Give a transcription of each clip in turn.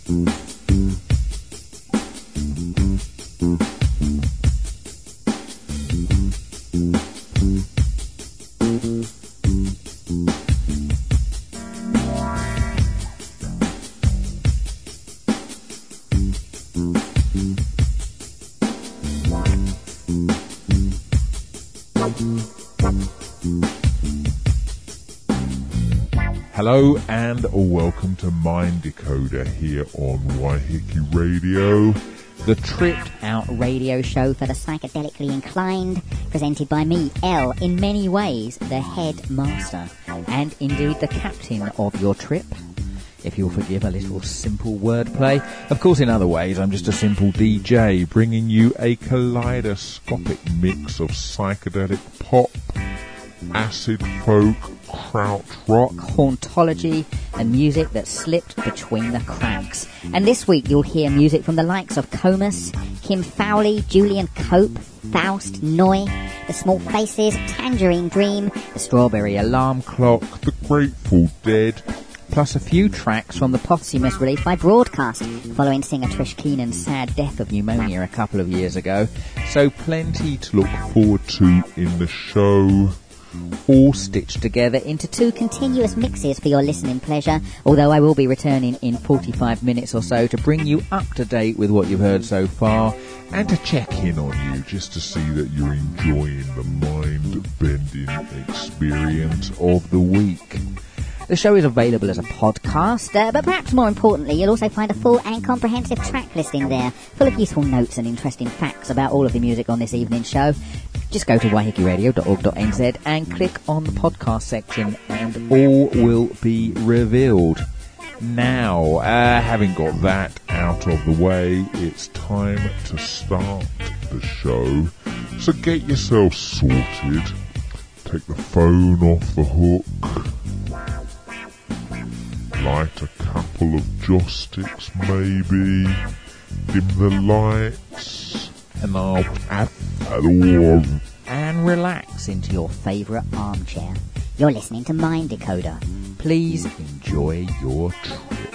Hello and welcome to Mind Decoder here on Waiheke Radio. The tripped out radio show for the psychedelically inclined, presented by me, Elle, in many ways the headmaster, and indeed the captain of your trip. If you'll forgive a little simple wordplay. Of course, in other ways, I'm just a simple DJ, bringing you a kaleidoscopic mix of psychedelic pop, acid folk, krautrock, hauntology, and music that slipped between the cracks. And this week you'll hear music from the likes of Comus, Kim Fowley, Julian Cope, Faust, Noy, The Small Faces, Tangerine Dream, The Strawberry Alarm Clock, The Grateful Dead, plus a few tracks from the posthumous release by Broadcast, following singer Trish Keenan's sad death of pneumonia a couple of years ago. So plenty to look forward to in the show, all stitched together into two continuous mixes for your listening pleasure, although I will be returning in 45 minutes or so to bring you up to date with what you've heard so far, and to check in on you just to see that you're enjoying the mind-bending experience of the week. The show is available as a podcast, but perhaps more importantly, you'll also find a full and comprehensive track listing there, full of useful notes and interesting facts about all of the music on this evening's show. Just go to waihekeradio.org.nz and click on the podcast section and all will be revealed. Now, having got that out of the way, it's time to start the show. So get yourself sorted, take the phone off the hook, light a couple of joss sticks maybe, dim the lights, and I'll have and relax into your favourite armchair. You're listening to Mind Decoder. Please enjoy your trip.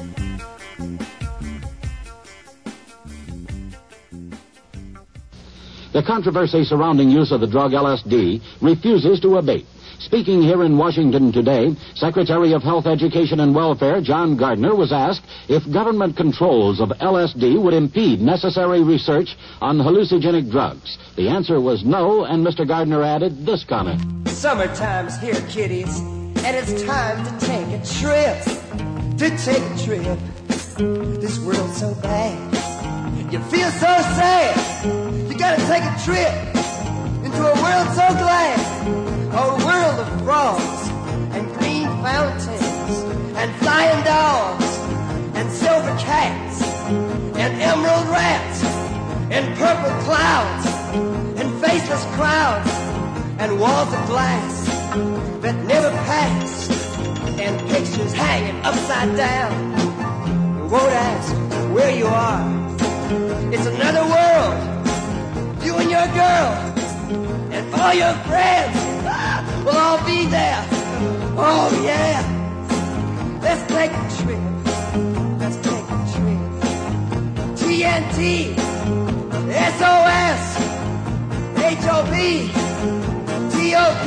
The controversy surrounding use of the drug LSD refuses to abate. Speaking here in Washington today, Secretary of Health, Education, and Welfare John Gardner was asked if government controls of LSD would impede necessary research on hallucinogenic drugs. The answer was no, and Mr. Gardner added this comment. Summertime's here, kiddies, and it's time to take a trip. To take a trip. This world's so bad. You feel so sad. You gotta take a trip into a world so glad. A world of frogs and green fountains and flying dogs and silver cats and emerald rats and purple clouds and faceless crowds and walls of glass that never pass and pictures hanging upside down. You won't ask where you are. It's another world. You and your girl and all your friends we'll all be there. Oh, yeah. Let's take a trip. Let's take a trip. TNT, SOS, HOP, TOP.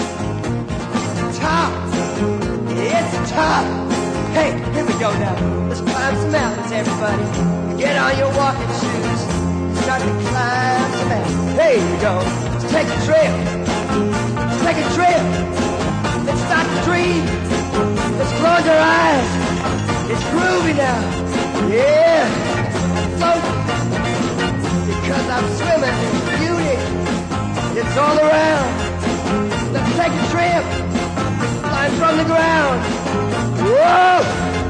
Top. It's top. Hey, here we go now. Let's climb some mountains, everybody. Get on your walking shoes. Start to climb some mountains. Hey, here we go. Let's take a trip. Take a trip. Let's start to dream. Let's close our eyes. It's groovy now. Yeah. Floating. Because I'm swimming in beauty. It's all around. Let's take a trip. Flying from the ground. Whoa.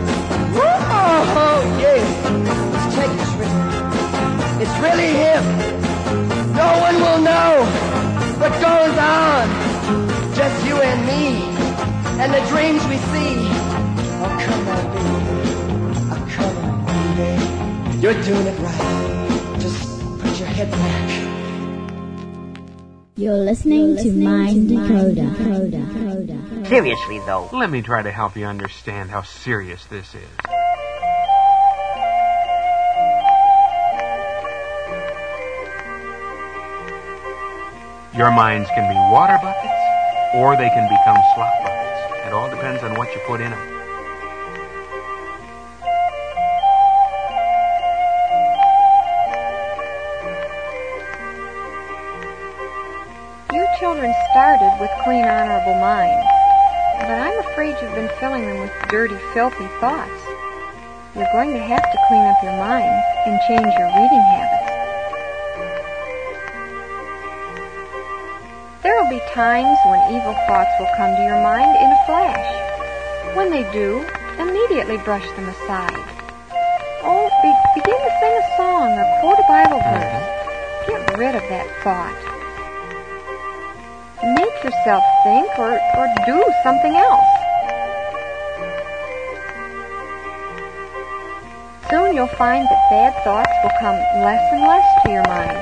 Whoa. Yeah. Let's take a trip. It's really him. No one will know what goes on. Just you and me, and the dreams we see. Oh, come on, baby. Oh, come on, baby. You're doing it right. Just put your head back. You're listening to Mind Decoder. Seriously, though. Let me try to help you understand how serious this is. Your minds can be water buckets, or they can become slop buckets. It all depends on what you put in them. You children started with clean, honorable minds, but I'm afraid you've been filling them with dirty, filthy thoughts. You're going to have to clean up your minds and change your reading habits. There will be times when evil thoughts will come to your mind in a flash. When they do, immediately brush them aside. Oh, begin to sing a song or quote a Bible verse. Get rid of that thought. Make yourself think or do something else. Soon you'll find that bad thoughts will come less and less to your mind.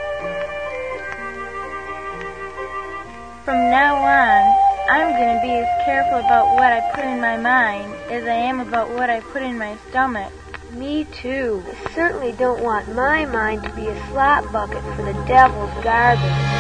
From now on, I'm going to be as careful about what I put in my mind as I am about what I put in my stomach. Me too. I certainly don't want my mind to be a slop bucket for the devil's garbage.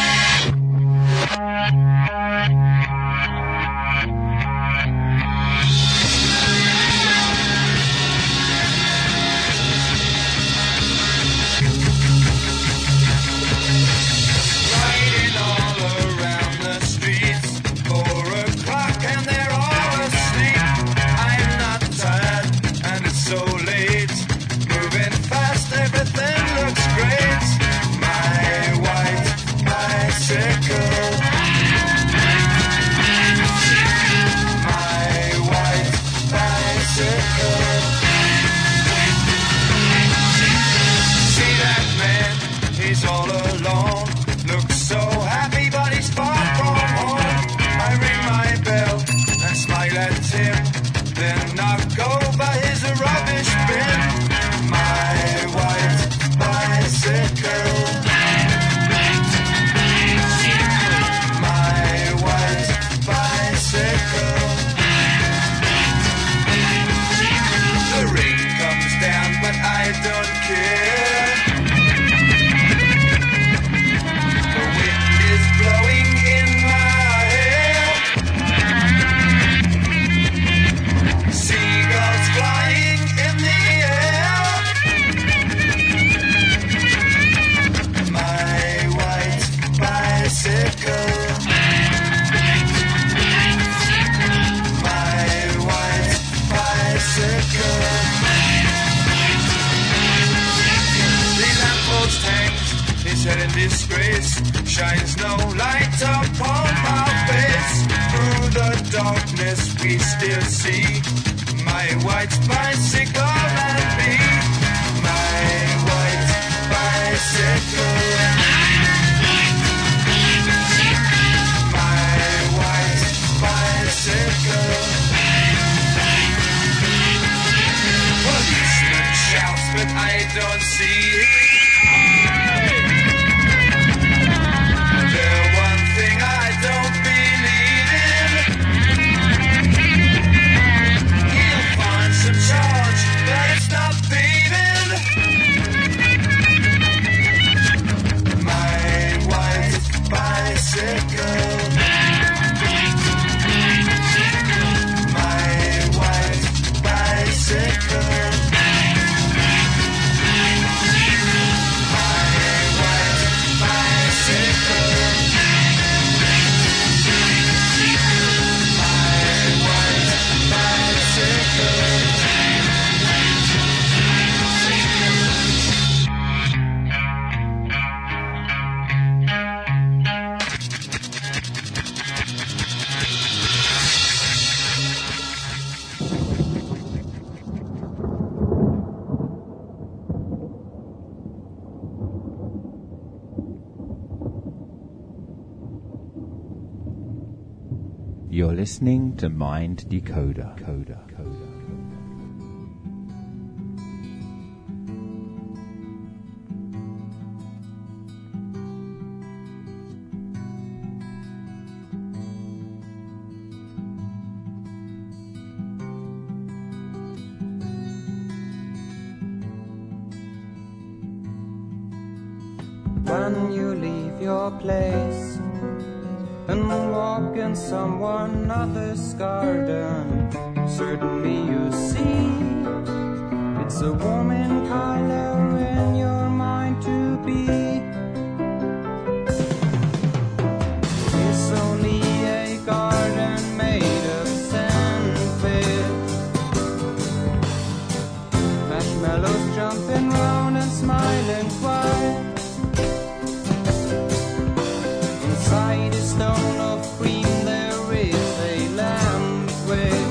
Shines no light upon my face. Through the darkness we still see my white bicycle and me. My white bicycle. My white bicycle. Policeman shouts, but I don't see it. You're listening to Mind Decoder. when you leave your place and walk in someone other's garden, certainly you see it's a woman color in your mind to be. It's only a garden made of sandpit, marshmallows jumping round and smiling quiet. Inside a stone of cream there is a language.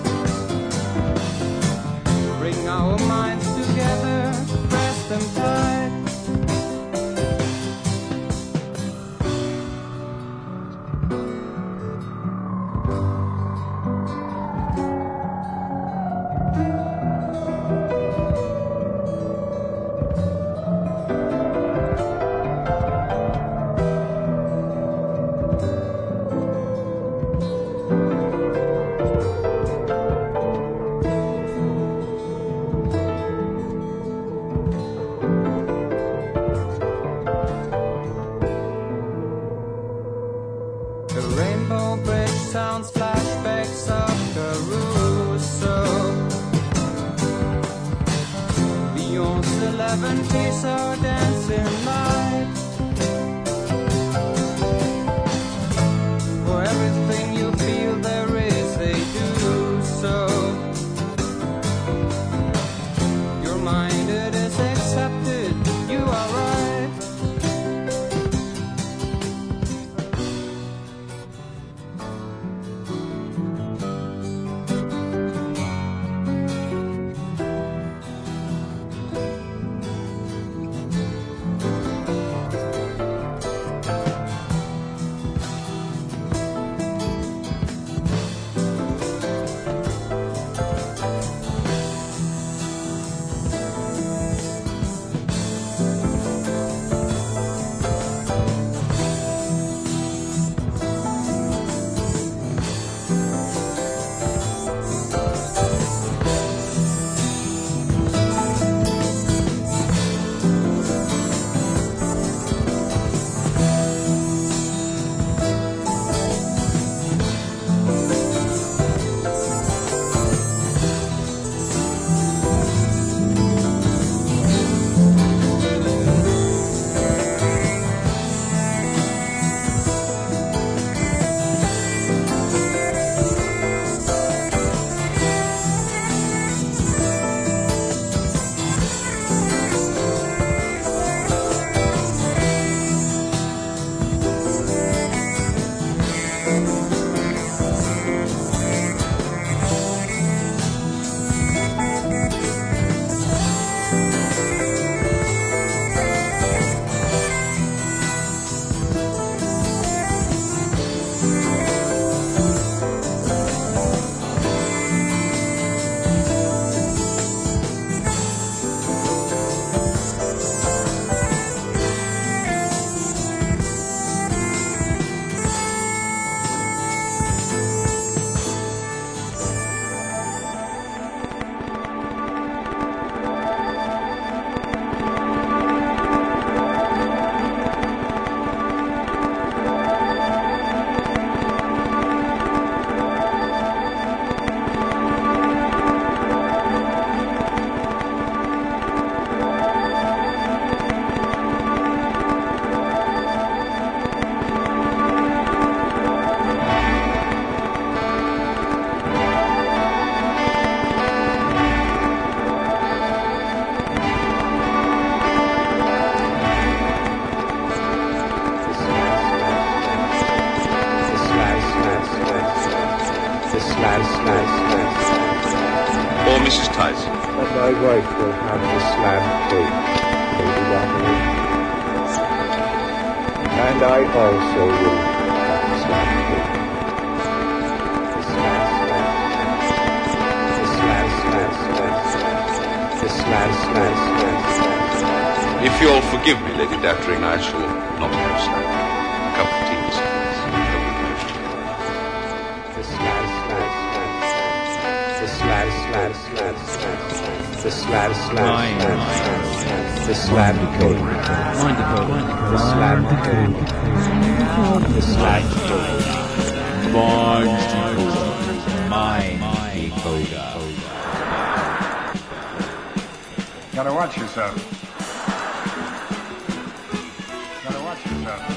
Bring our minds together, press them tight. Sounds flashbacks of Caruso. Beyond 11 are dancing lights. For everything you feel there is a do so. Your mind it is accepted, you are right. Or Mrs. Tyson. But my wife will have the slam cake, Lady Waterloo. And I also will have the slam cake. If you'll forgive me, Lady Dattering, I shall not have slam. A cup of tea, besides. The slam. Gotta watch yourself. Gotta watch yourself.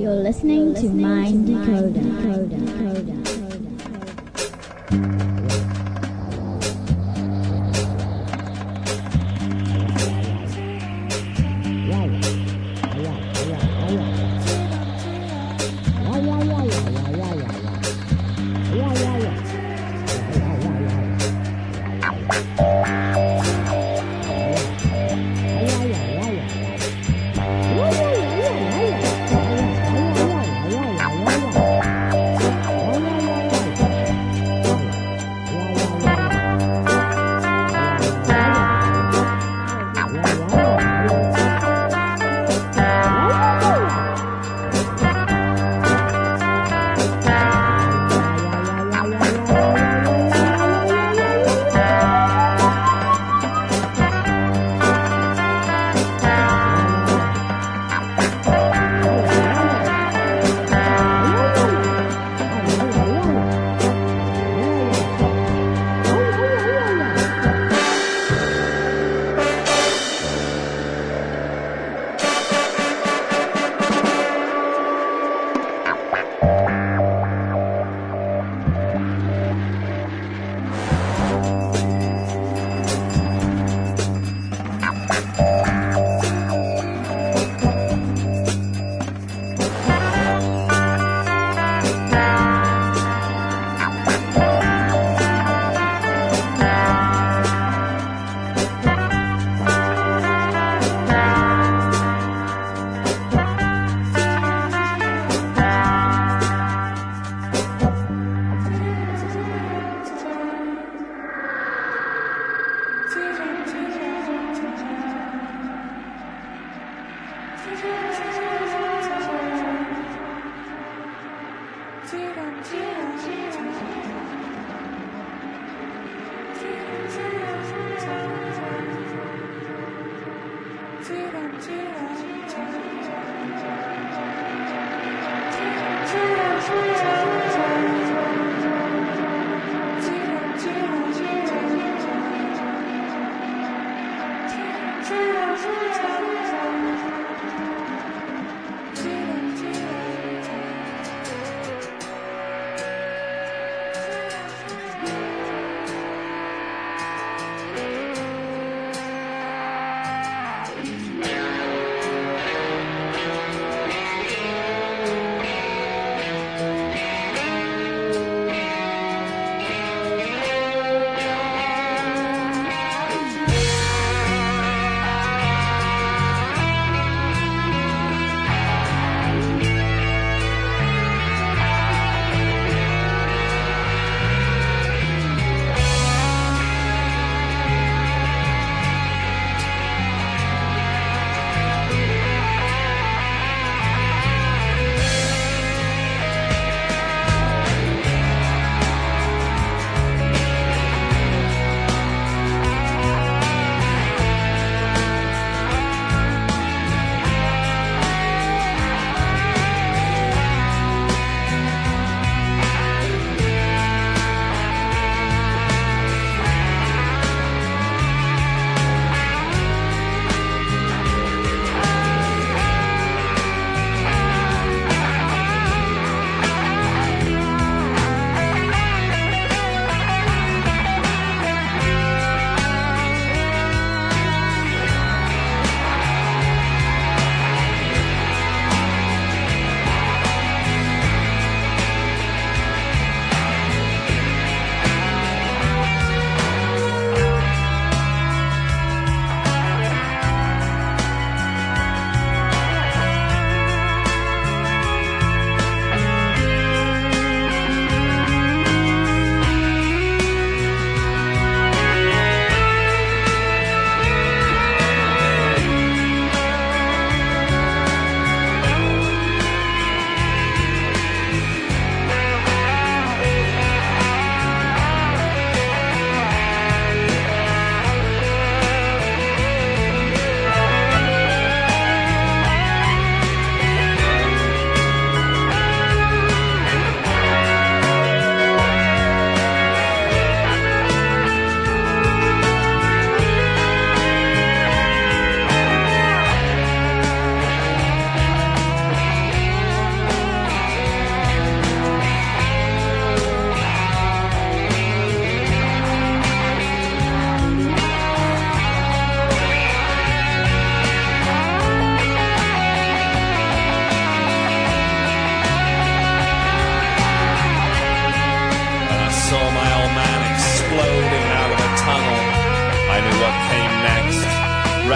You're listening to Mind Decoder.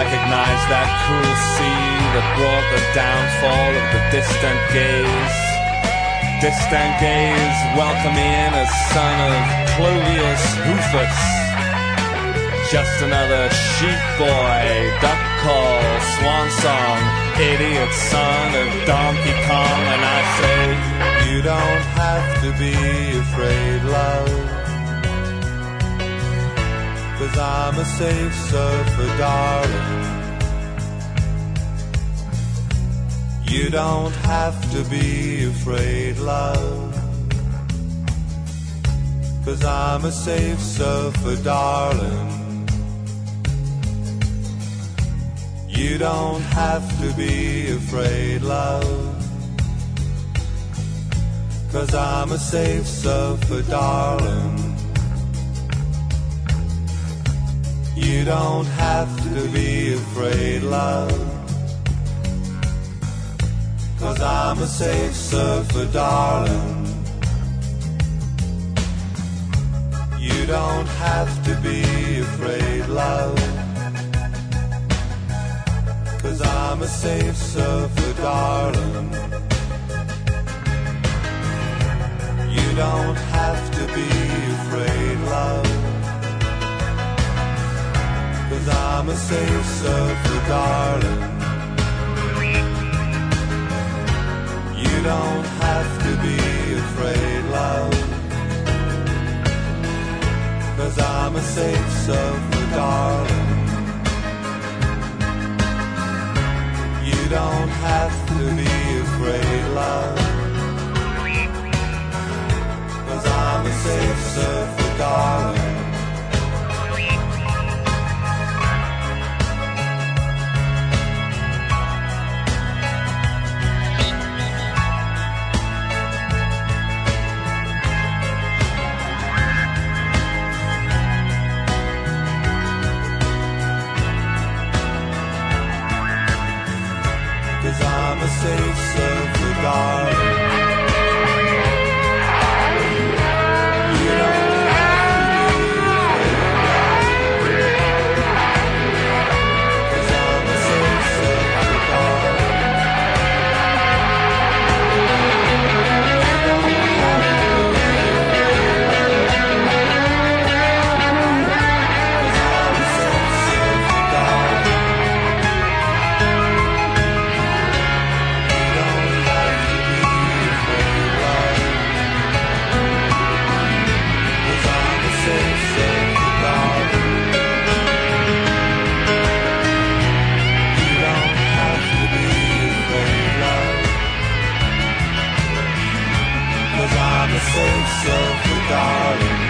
recognize that cruel sea that brought the downfall of the distant gaze. Distant gaze welcoming a son of Clovius Rufus. Just another sheep boy, duck call, swan song, idiot son of Donkey Kong. And I say, you don't have to be afraid, love, 'cause I'm a safe surfer, darling. You don't have to be afraid, love, 'cause I'm a safe surfer, darling. You don't have to be afraid, love, 'cause I'm a safe surfer, darling. You don't have to be afraid, love, 'cause I'm a safe surfer, darling. You don't have to be afraid, love, 'cause I'm a safe surfer, darling. You don't have to be afraid, love, 'cause I'm a safe surfer, darling. You don't have to be afraid, love, 'cause I'm a safe surfer, darling. You don't have to be afraid, love, 'cause I'm a safe surfer, darling. I'm a safe surfer, darling. You don't have to be afraid, love, 'cause I'm a safe surfer, darling. You don't have to be afraid, 'cause I'm a safe surfer, darling. I'm a safe surfer, darling.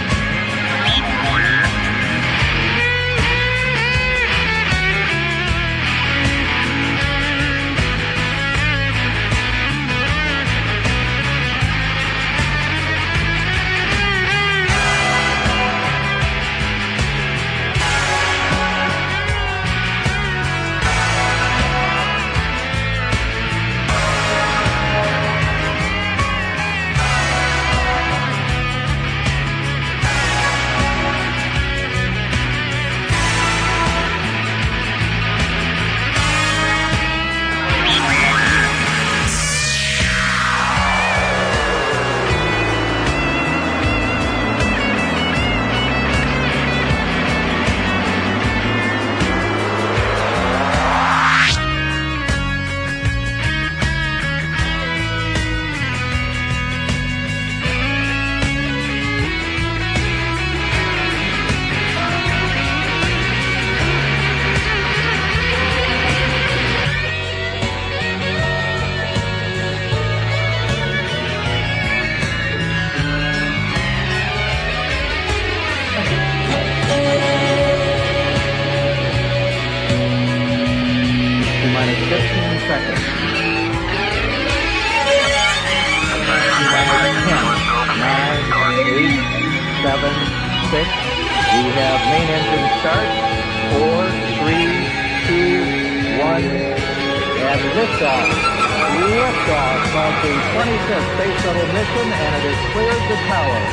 We have main engine start. 4, 3, 2, 1, and liftoff. Liftoff of the 25th Space Shuttle mission, and it has cleared the tower.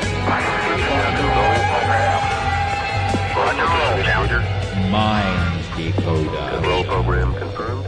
Roger, roll, Challenger. Mind decoder. Control program confirmed.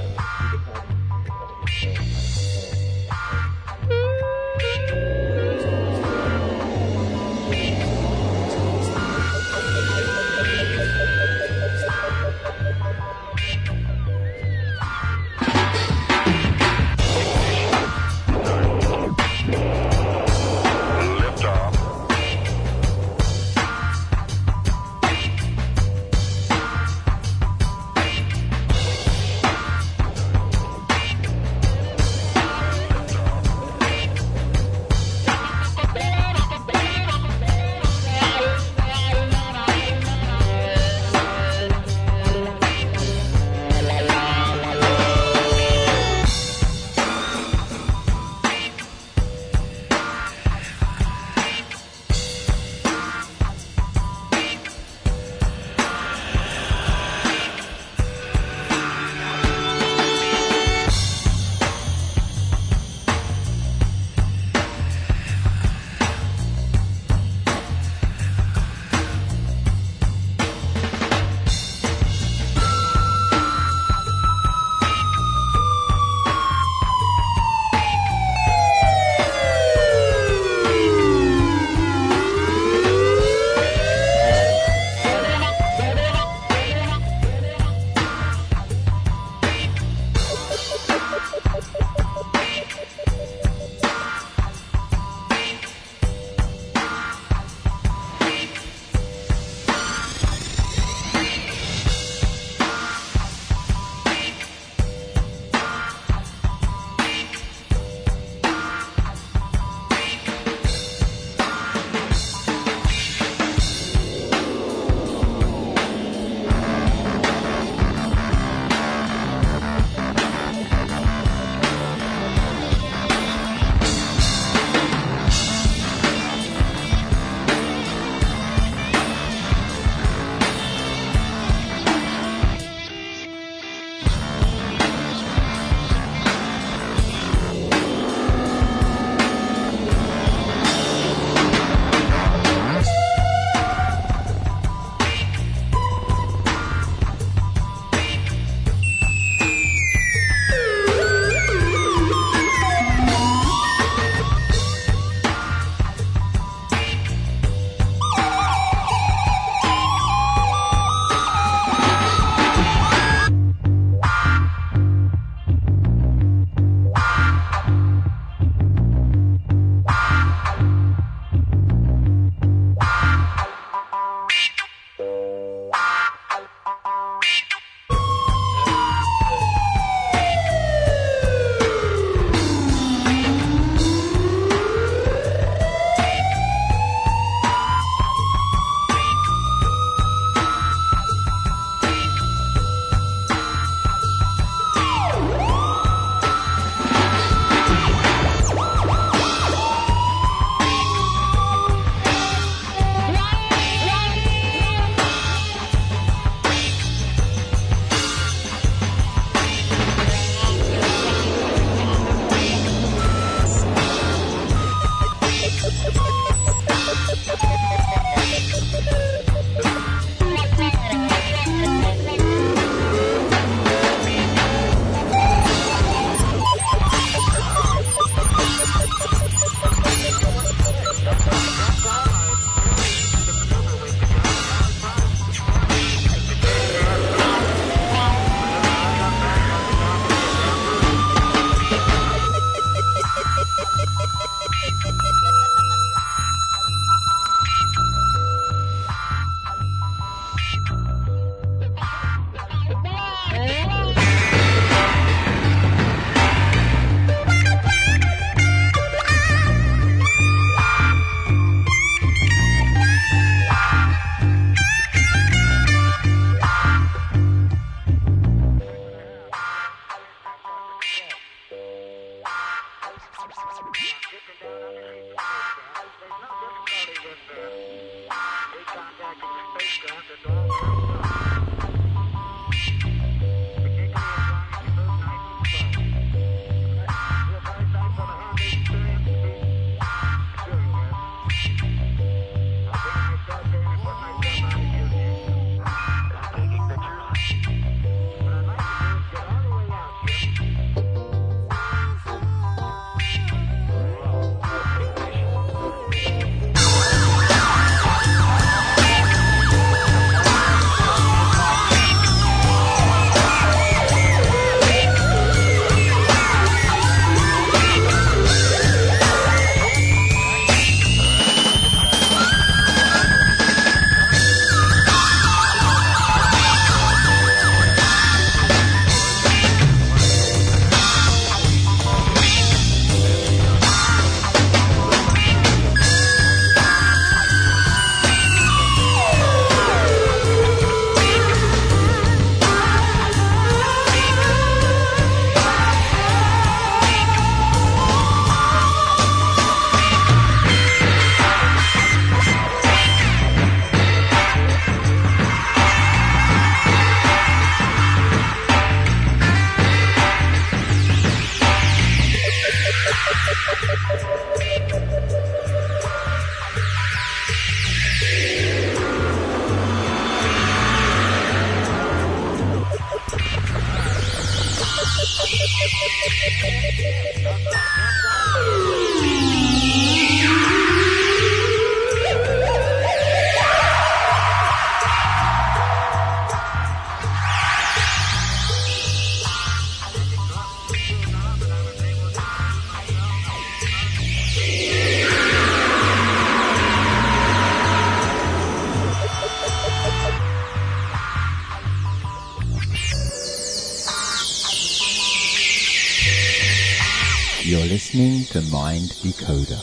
listening to Mind Decoder.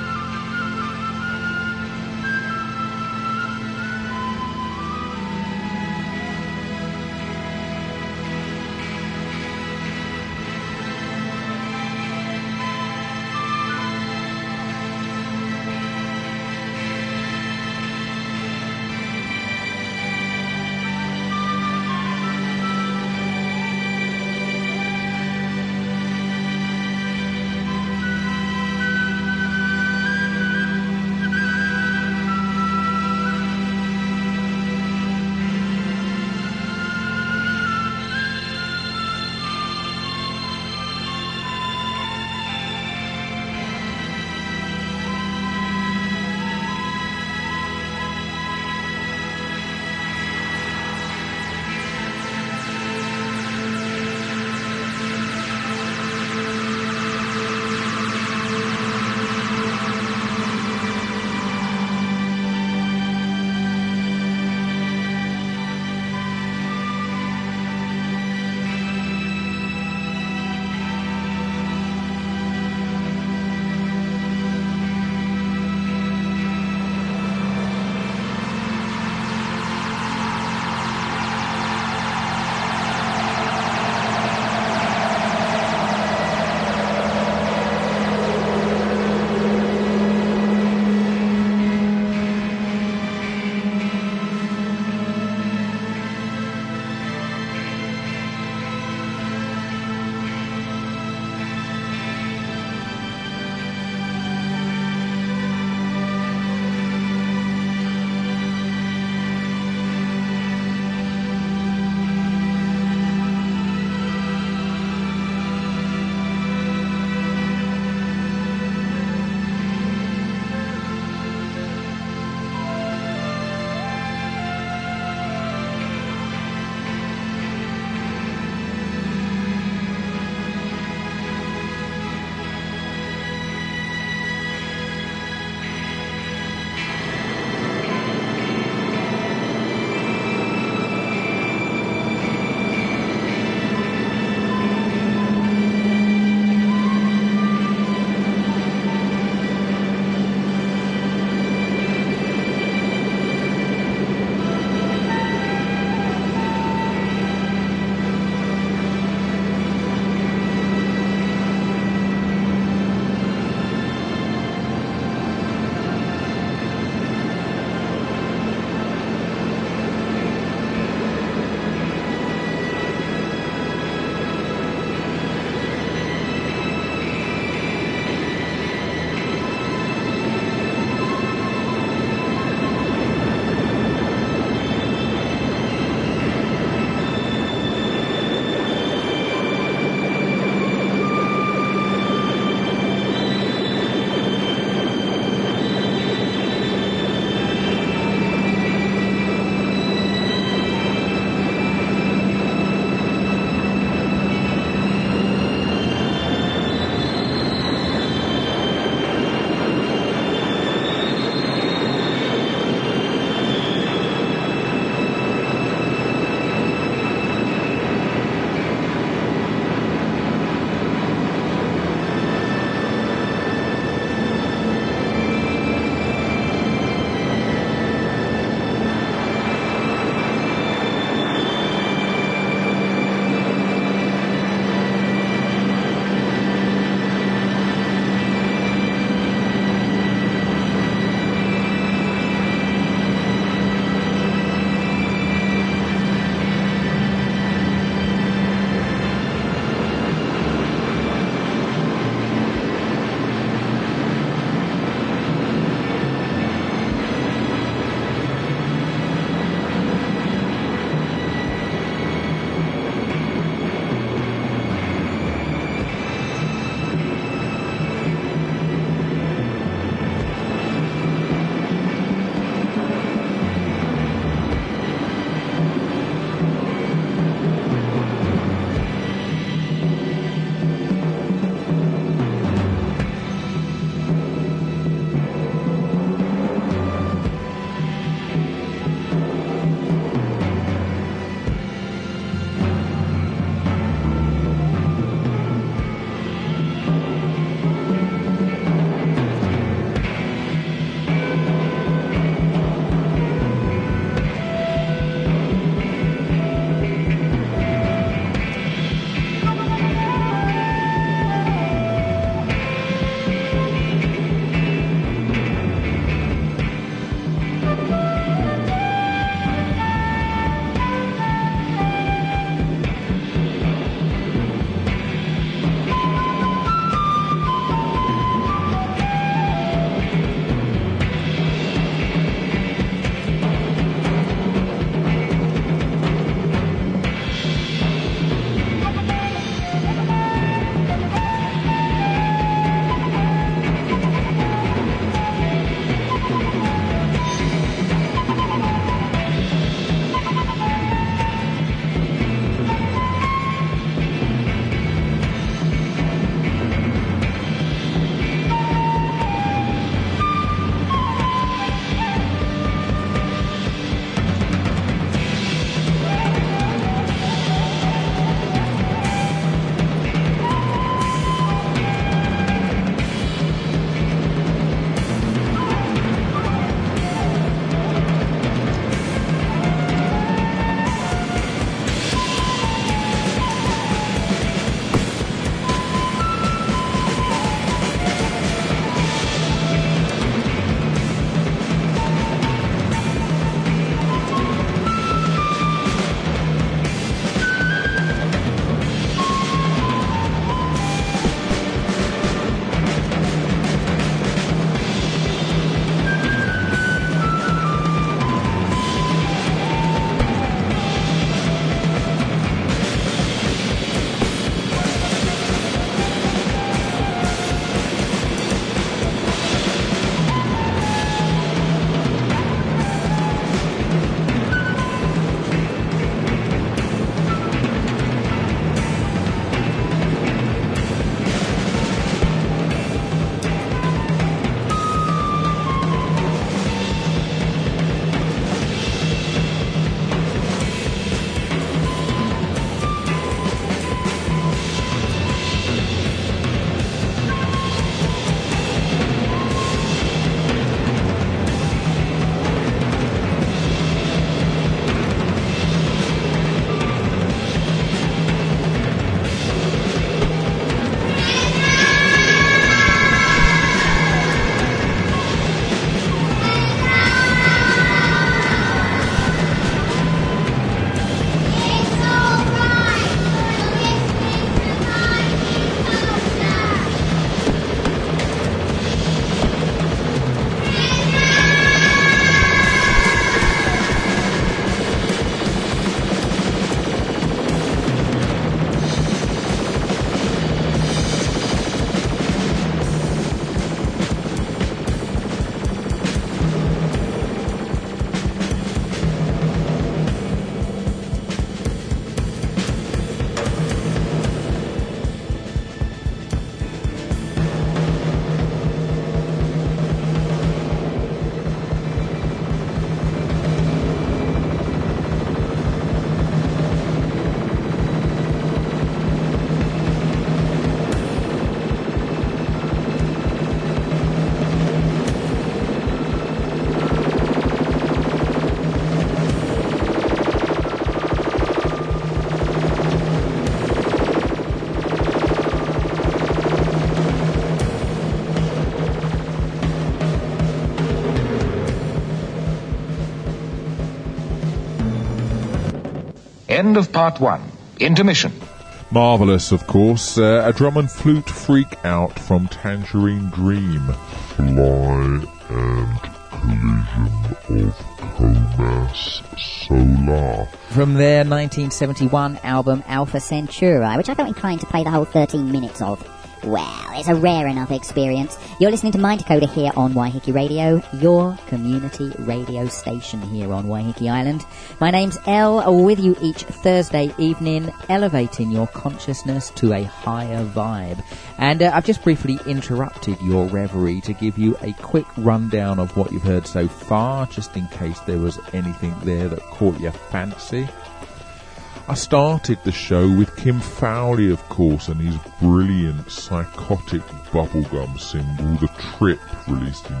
End of part 1. Intermission. Marvellous, of course. A drum and flute freak out from Tangerine Dream. Fly and Collision of Comas Solar. From their 1971 album Alpha Centauri, which I felt inclined to play the whole 13 minutes of. Well, it's a rare enough experience. You're listening to Mind Decoder here on Waiheke Radio, your community radio station here on Waiheke Island. My name's Elle, with you each Thursday evening, elevating your consciousness to a higher vibe. And I've just briefly interrupted your reverie to give you a quick rundown of what you've heard so far, just in case there was anything there that caught your fancy. I started the show with Kim Fowley, of course, and his brilliant psychotic bubblegum single, The Trip, released in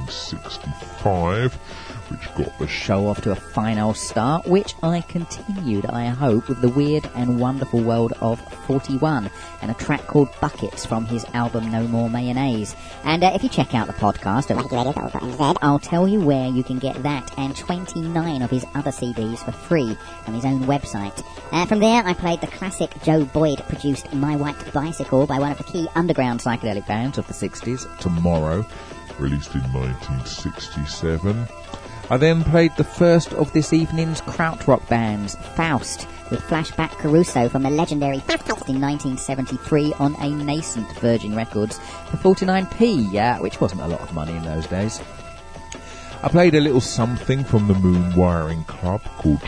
1965, which got the show off to a fine old start, which I continued, I hope, with the weird and wonderful world of 41, and a track called Buckets from his album No More Mayonnaise. And if you check out the podcast at Waihekeradio.nz, I'll tell you where you can get that and 29 of his other CDs for free on his own website. From there, I played the classic Joe Boyd-produced My White Bicycle by one of the key underground psychedelic bands of the 60s, Tomorrow, released in 1967. I then played the first of this evening's krautrock bands, Faust, with Flashback Caruso from the legendary Faust in 1973 on a nascent Virgin Records for 49p, which wasn't a lot of money in those days. I played a little something from the Moon Wiring Club called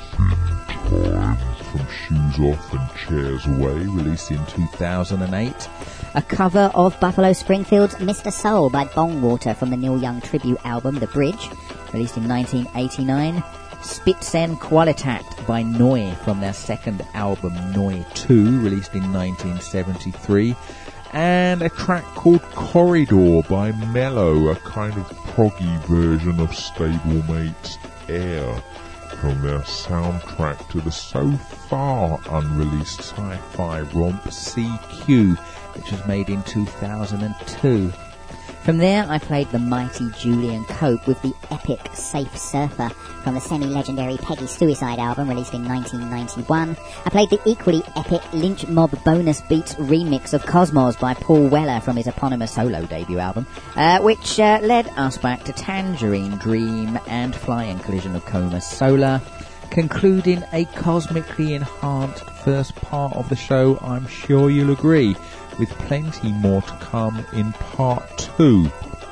Time, from Shoes Off and Chairs Away, released in 2008. A cover of Buffalo Springfield's Mr. Soul by Bongwater from the Neil Young tribute album The Bridge, released in 1989. Spitzen Qualitat by Neu from their second album Neu 2, released in 1973. And a track called Corridor by Mellow, a kind of proggy version of Stablemates Air, from their soundtrack to the so far unreleased sci-fi romp CQ, which was made in 2002. From there, I played the mighty Julian Cope with the epic Safe Surfer from the semi-legendary Peggy Suicide album released in 1991. I played the equally epic Lynch Mob Bonus Beats remix of Cosmos by Paul Weller from his eponymous solo debut album, which led us back to Tangerine Dream and Fly and Collision of Comas Solar, concluding a cosmically enhanced first part of the show, I'm sure you'll agree, with plenty more to come in part 2.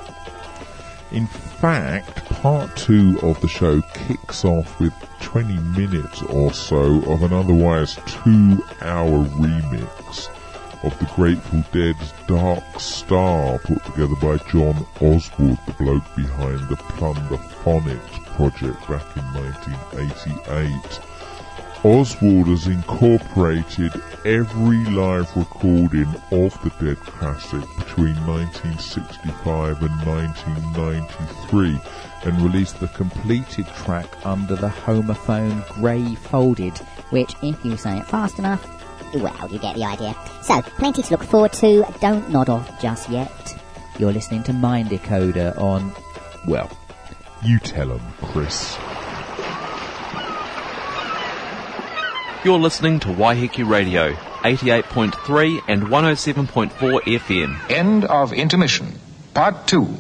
In fact, part 2 of the show kicks off with 20 minutes or so of an otherwise 2-hour remix of the Grateful Dead's Dark Star, put together by John Oswald, the bloke behind the Plunder Phonics project back in 1988. Oswald has incorporated every live recording of the Dead classic between 1965 and 1993 and released the completed track under the homophone Grey Folded, which, if you say it fast enough, well, you get the idea. So, plenty to look forward to. Don't nod off just yet. You're listening to Mind Decoder on, well, you tell 'em, Chris. You're listening to Waiheke Radio, 88.3 and 107.4 FM. End of intermission. Part 2.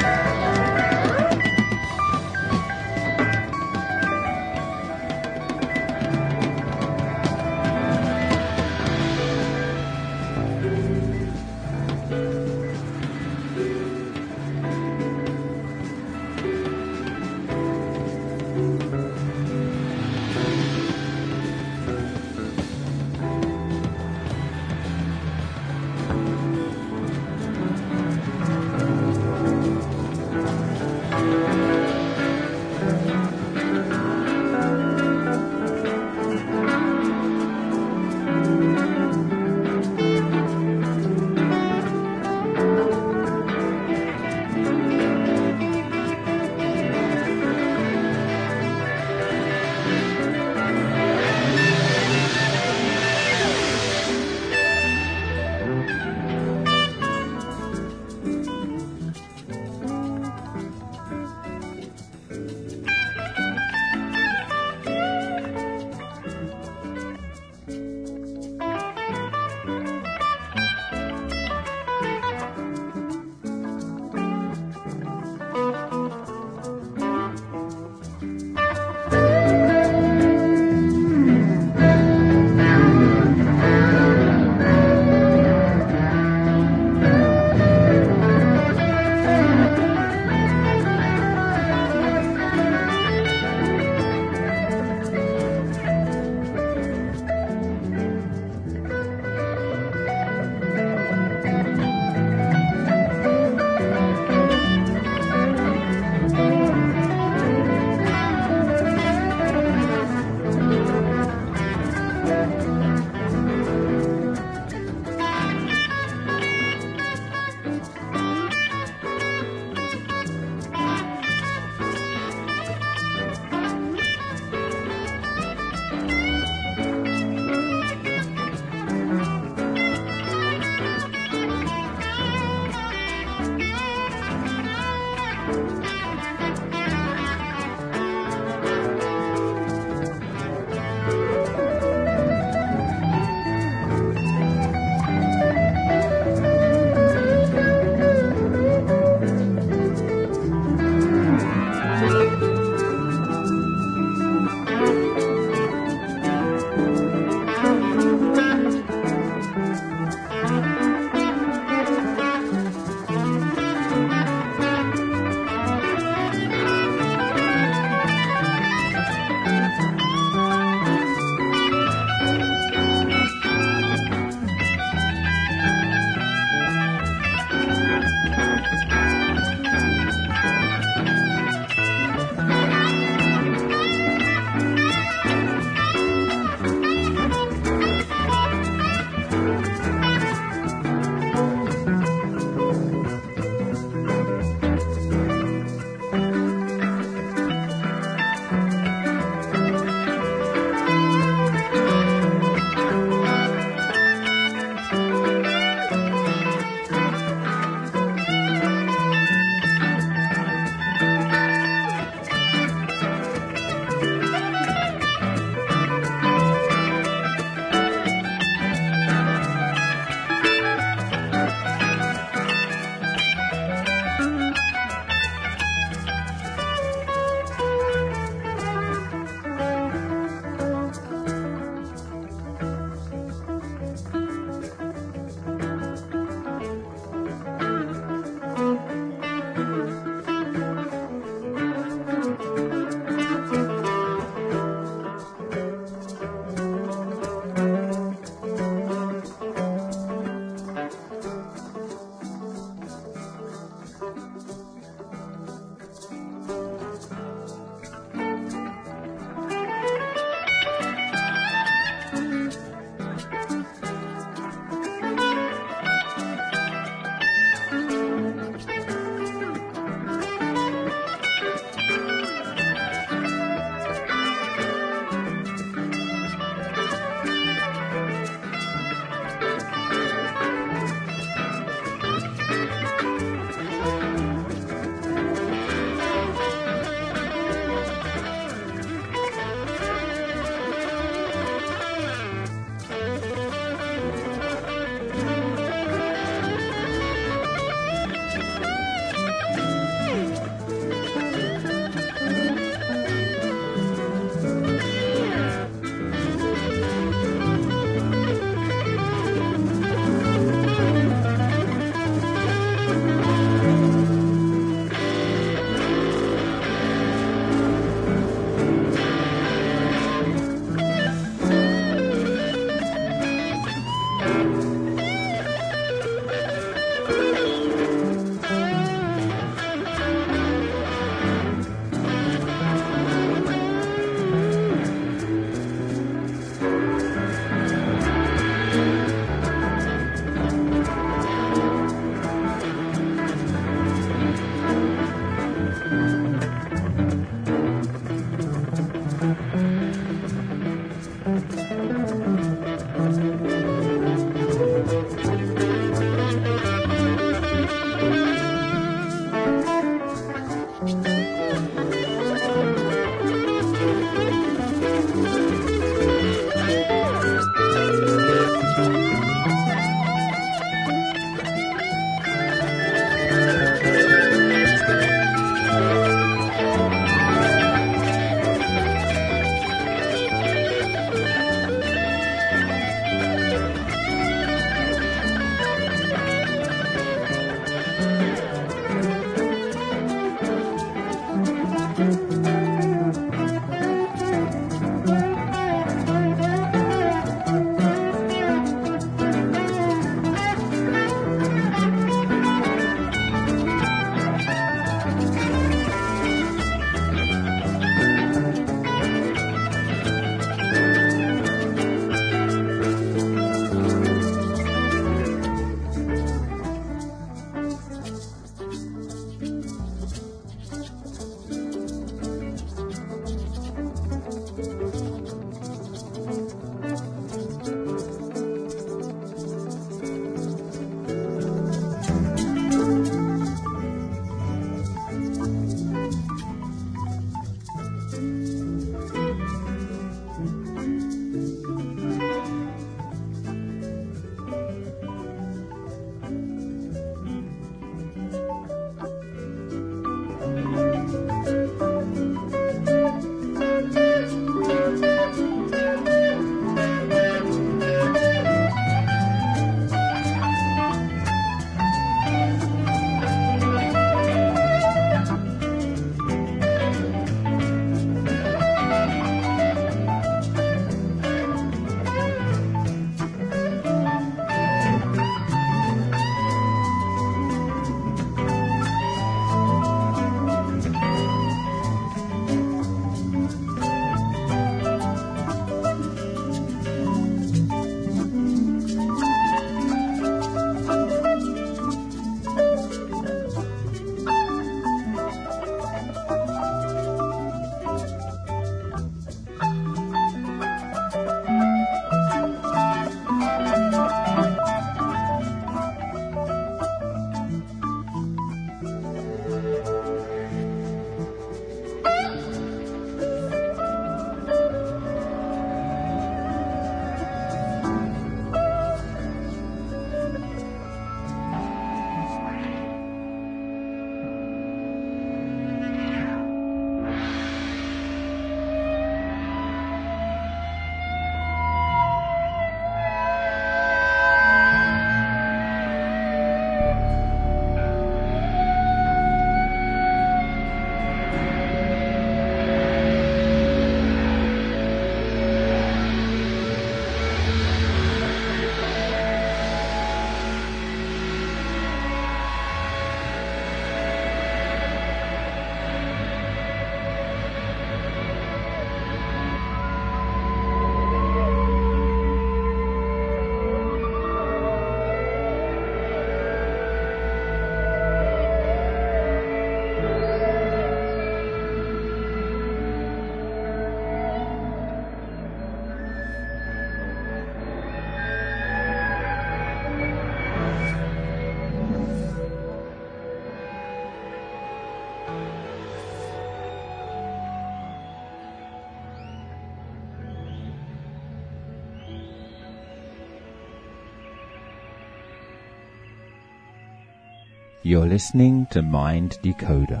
You're listening to Mind Decoder.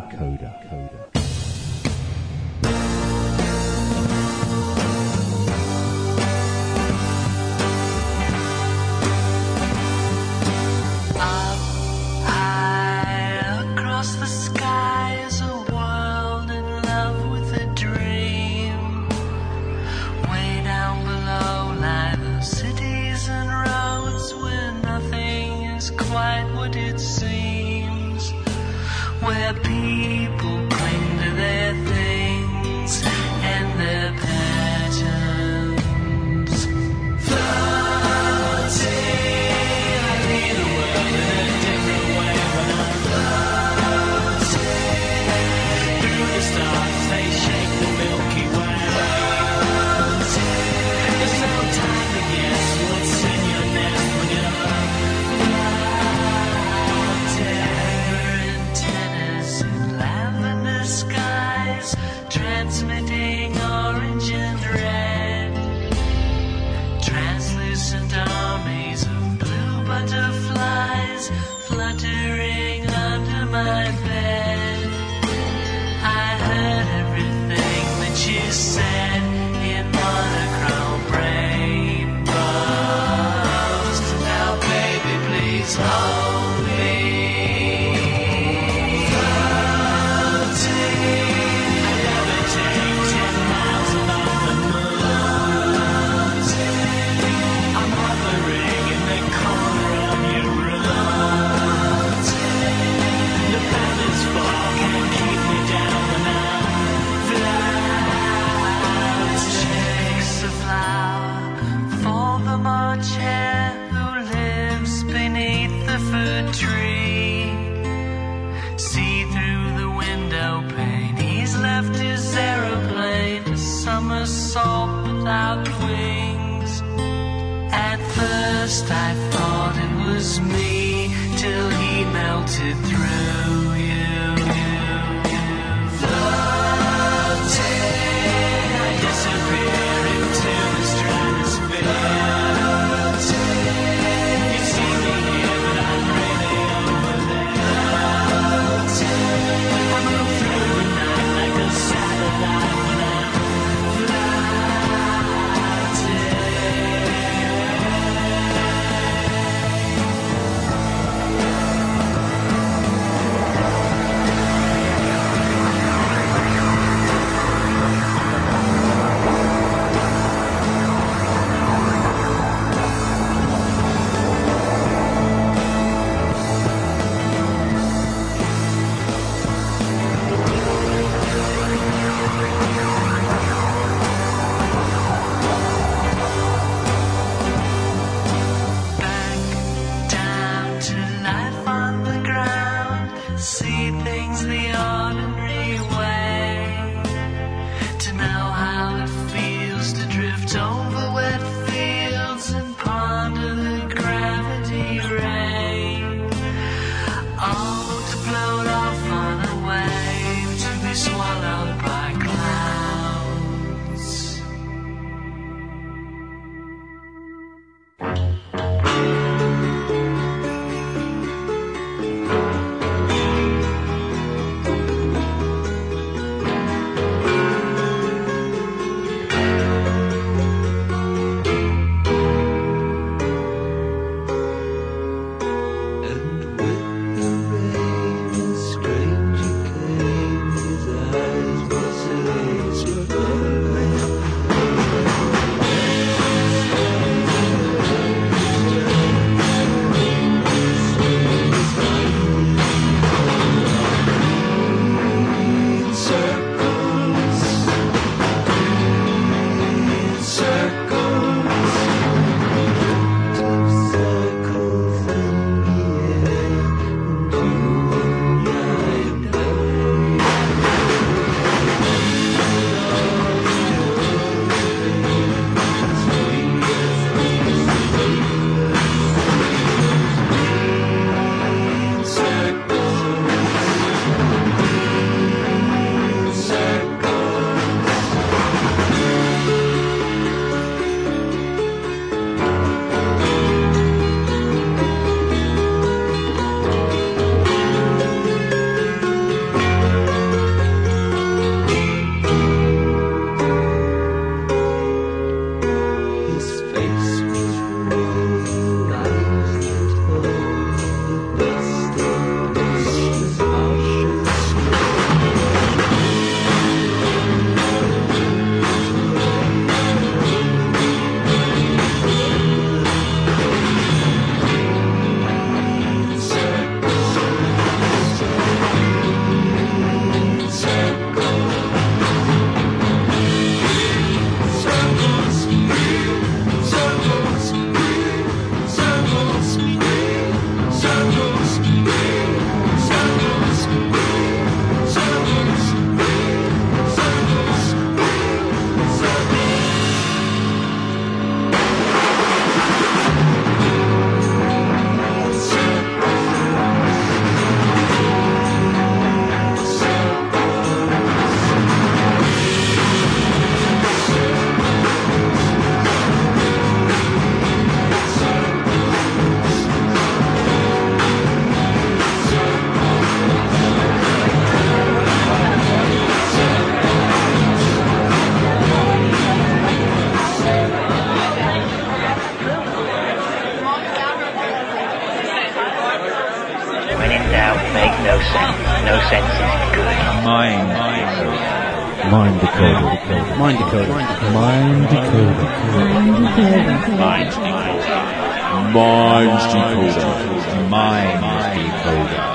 Across the sky is a world in love with a dream. Way down below lie the cities and roads where nothing is quite what it seems. Where people cling to their things and their patterns. Floating. Transmitting orange and red, translucent armies of blue butterflies fluttering under my bed. I heard everything that you said in monochrome rainbows. Now baby, please hold me. Somersault without wings. At first I thought it was me, till he melted through you. Floating, I disappear into the stratosphere. You see me here, but I'm really over there. I move through the night like a satellite. make no sense. No sense is good. Mind Decoder. Mind Decoder. Mind Decoder. Mind Decoder. Mind Decoder. Mind Decoder.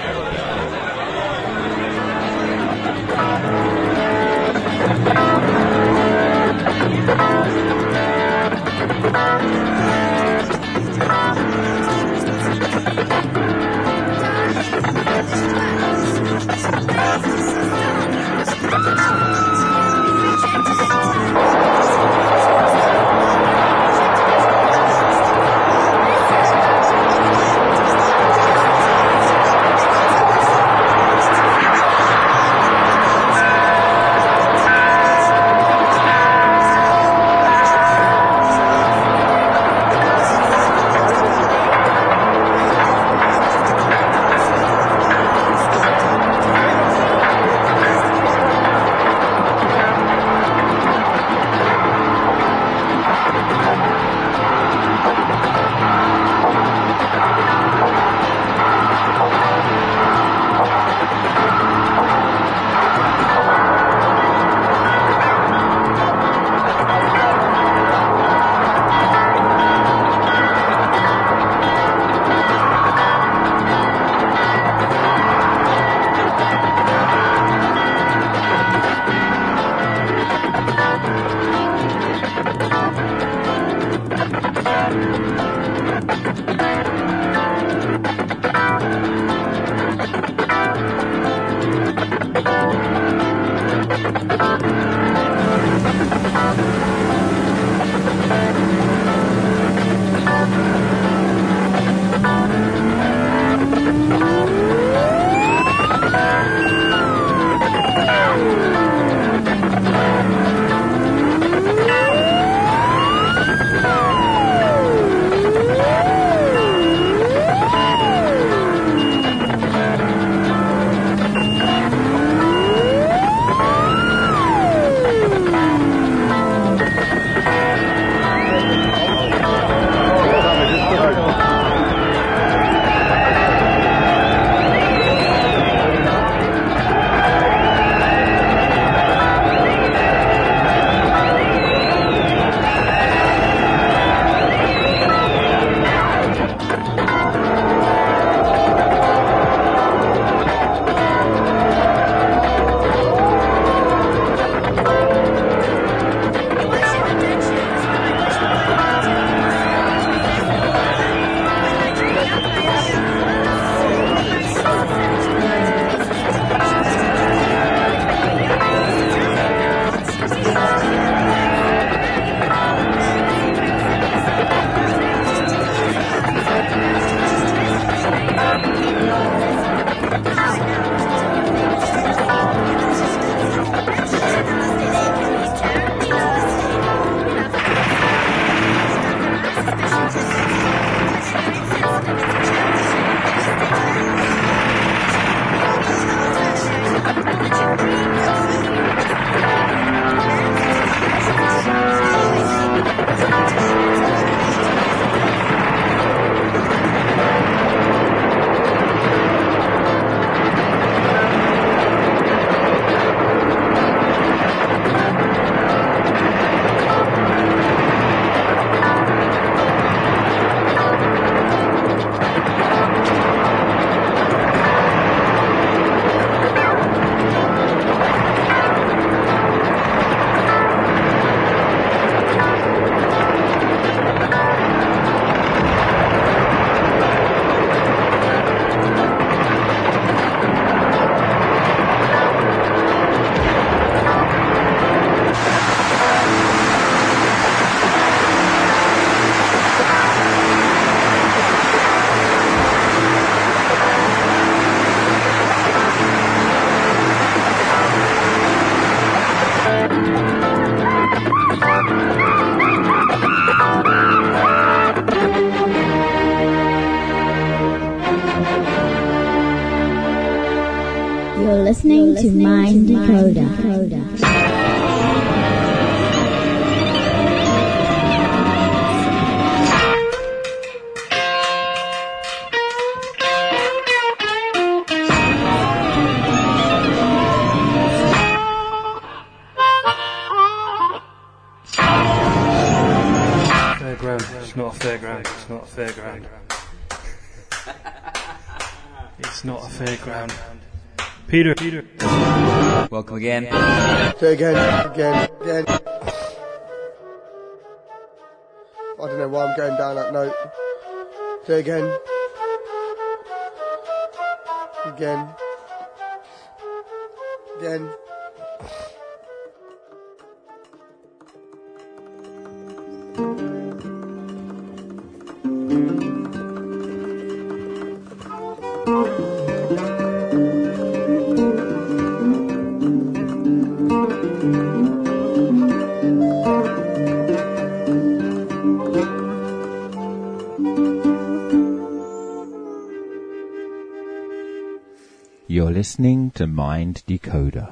You're listening to Mind Decoder. fairground. It's not a fairground. It's not a fairground. Peter. Welcome again. Say again. I don't know why I'm going down that note. Say again. Again. You're listening to Mind Decoder.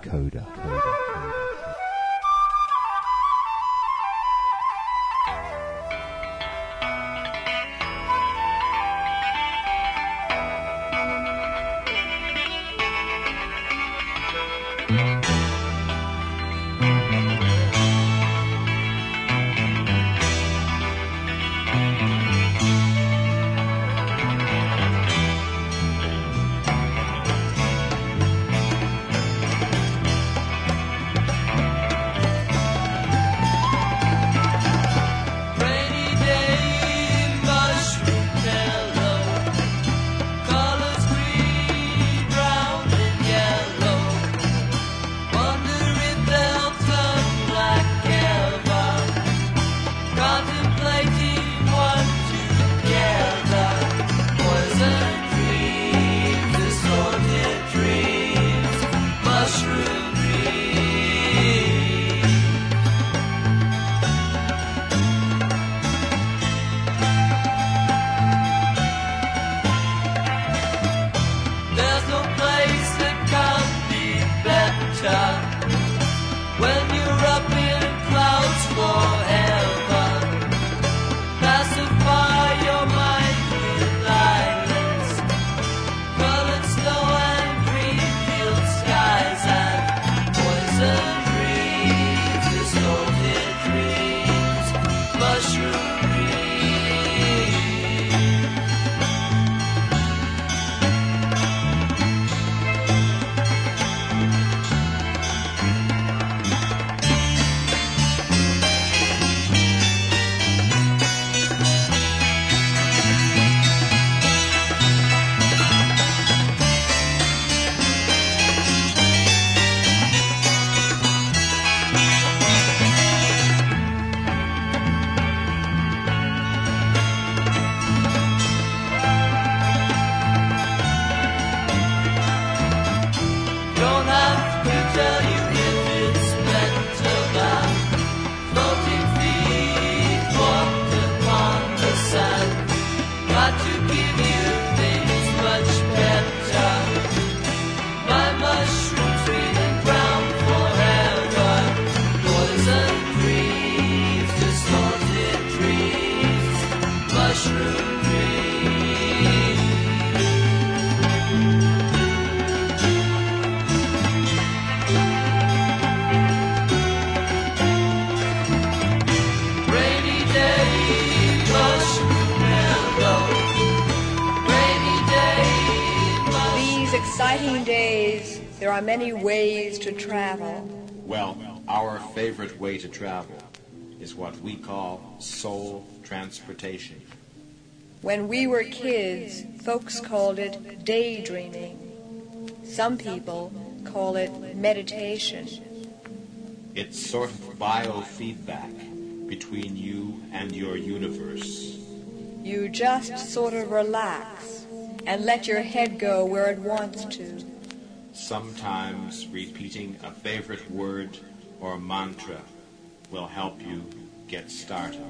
exciting days, there are many ways to travel. Well, our favorite way to travel is what we call soul transportation. When we were kids, folks called it daydreaming. Some people call it meditation. It's sort of biofeedback between you and your universe. You just sort of relax and let your head go where it wants to. Sometimes repeating a favorite word or mantra will help you get started.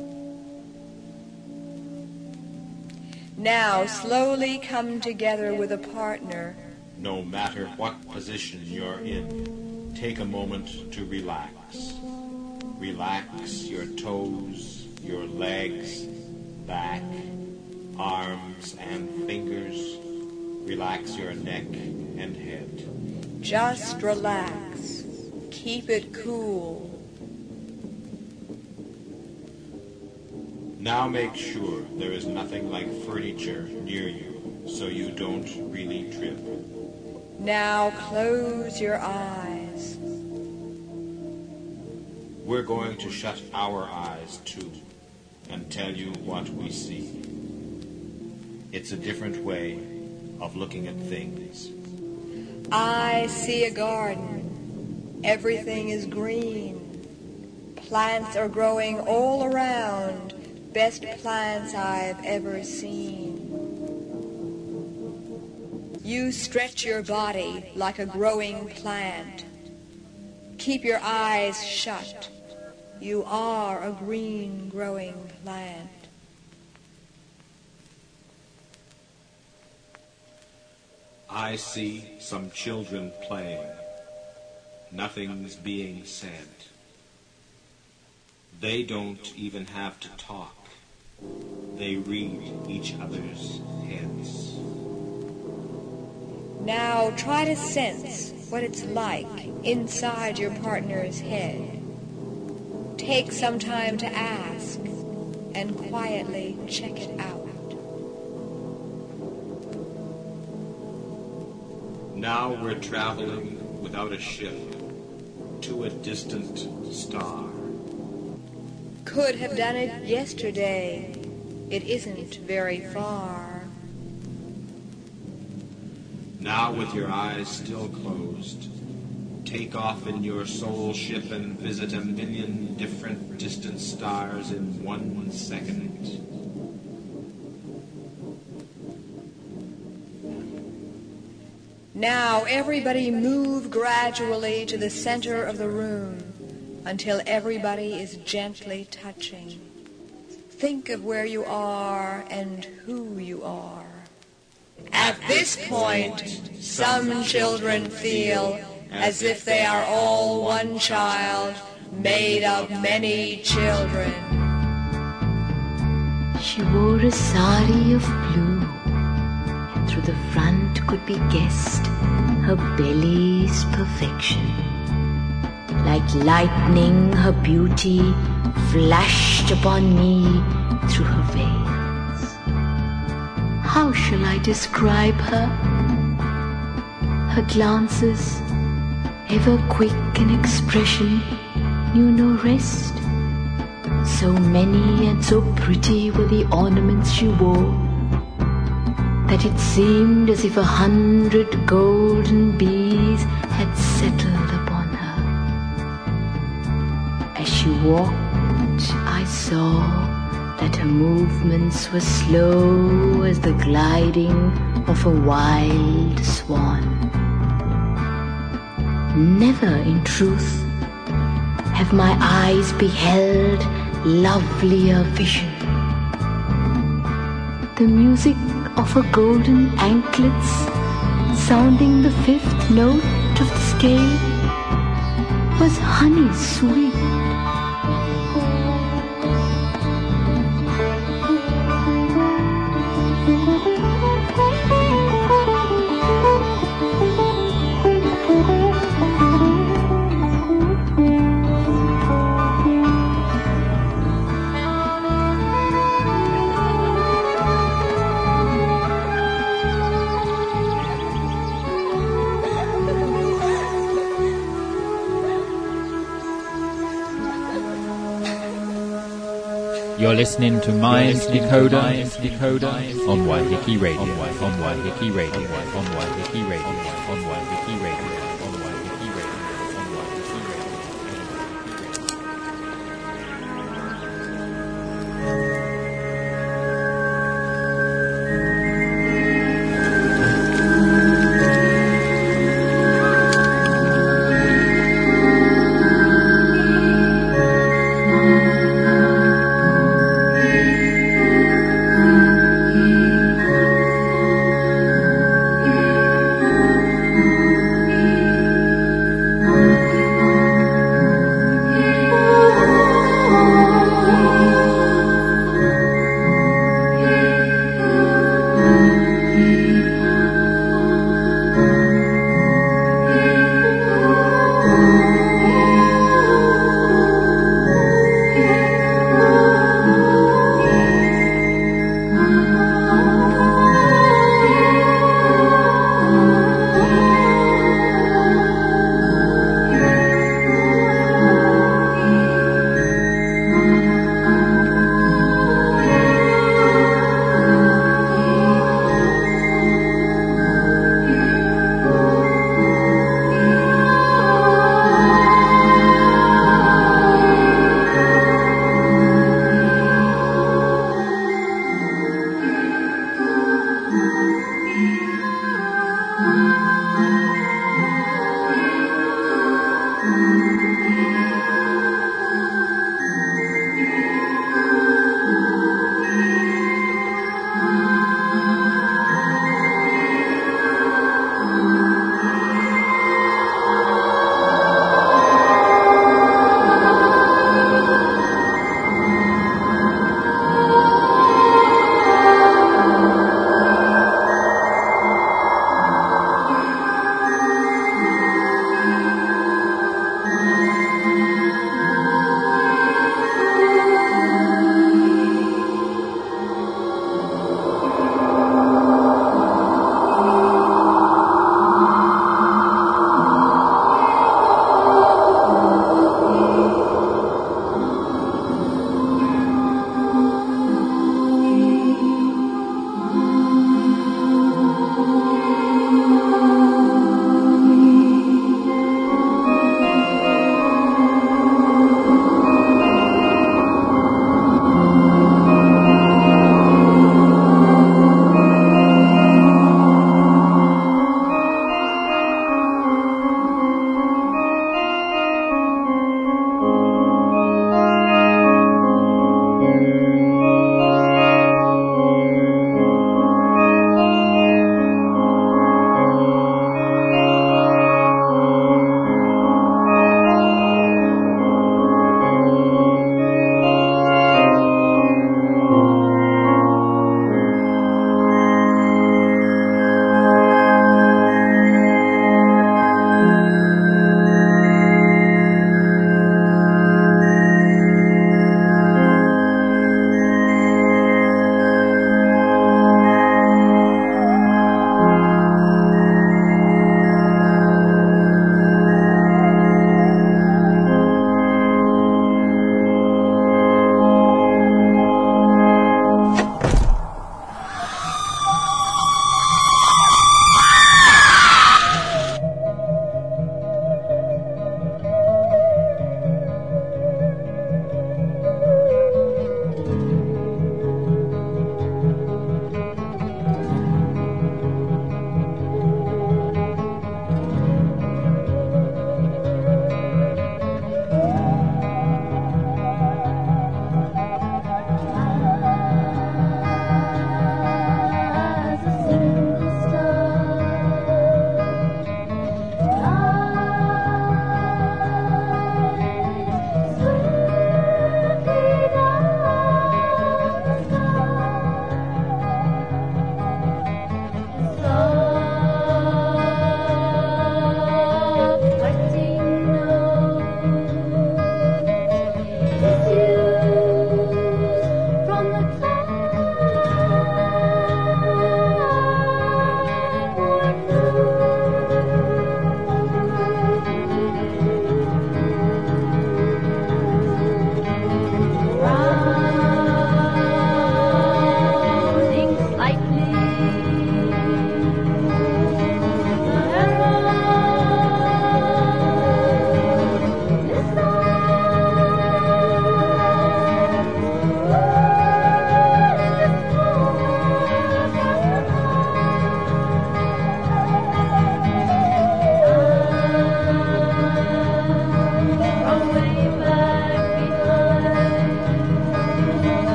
Now slowly come together with a partner. No matter what position you're in, take a moment to relax. Relax your toes, your legs, back, arms and fingers. Relax your neck and head. Just relax. Keep it cool. Now make sure there is nothing like furniture near you, so you don't really trip. Now close your eyes. We're going to shut our eyes too, and tell you what we see. It's a different way of looking at things. I see a garden. Everything is green. Plants are growing all around. Best plants I've ever seen. You stretch your body like a growing plant. Keep your eyes shut. You are a green growing plant. I see some children playing. Nothing's being said. They don't even have to talk. They read each other's heads. Now try to sense what it's like inside your partner's head. Take some time to ask and quietly check it out. Now we're traveling without a ship to a distant star. Could have done it yesterday. It isn't very far. Now with your eyes still closed, take off in your soul ship and visit 1,000,000 different distant stars in 1 second. Now everybody move gradually to the center of the room until everybody is gently touching. Think of where you are and who you are. At this point, some children feel as if they are all one child, made of many children. She wore a sari of blue, and through the front could be guessed her belly's perfection. Like lightning, her beauty flashed upon me through her veils. How shall I describe her? Her glances, ever quick in expression, knew no rest. So many and so pretty were the ornaments she wore, that it seemed as if 100 golden bees had settled upon her. As she walked, I saw that her movements were slow as the gliding of a wild swan. Never, in truth, have my eyes beheld lovelier vision. The music of her golden anklets, sounding the 5th note of the scale, was honey sweet. You're listening to Mind Decoder on Waiheke Radio. On Waiheke Radio. On Waiheke Radio. On Waiheke Radio. On Waiheke Radio.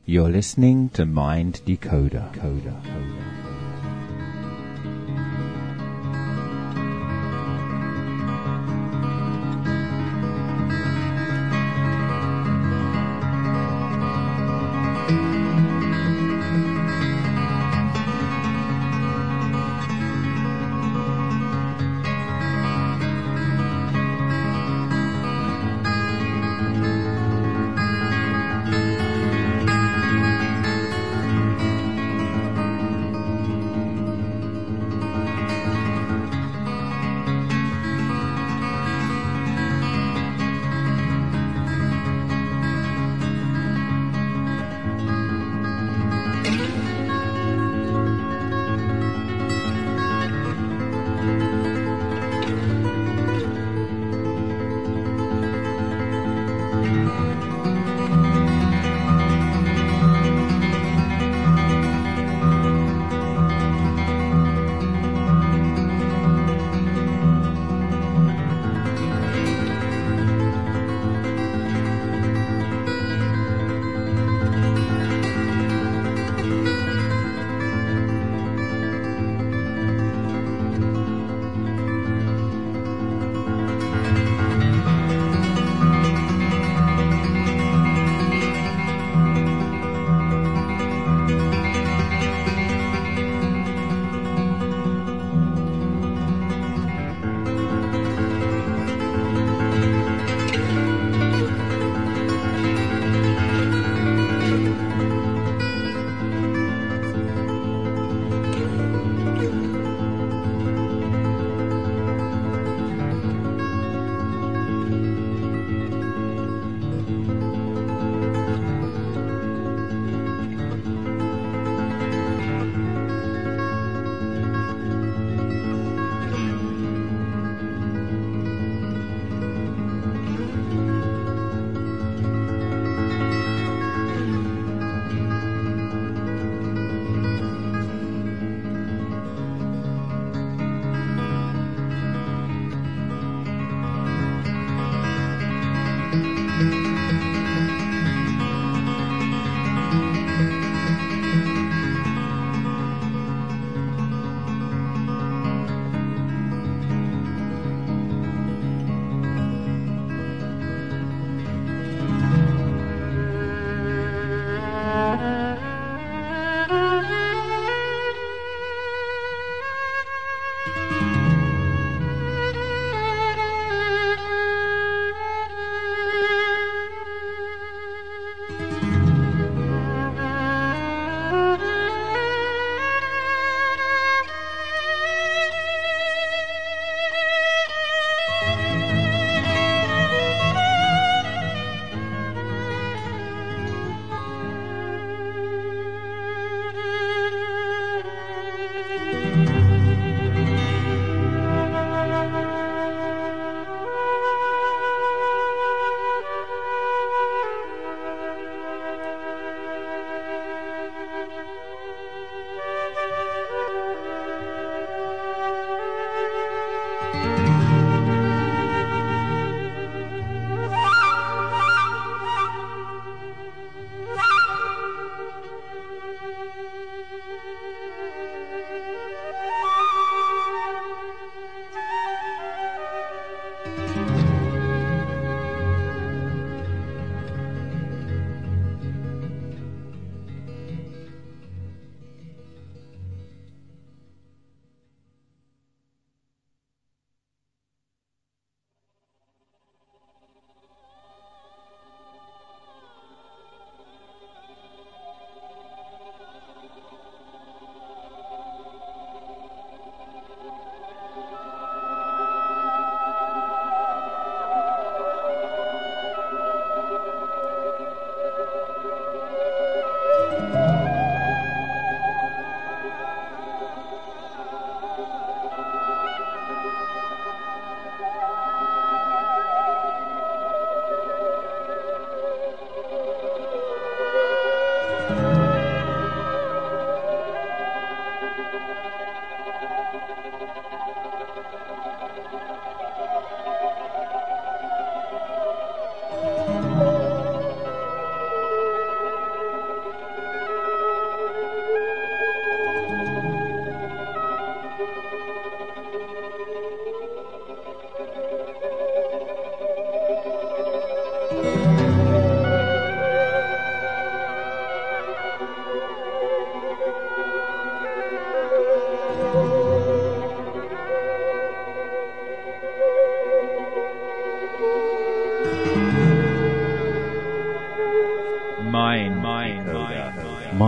You're listening to Mind Decoder.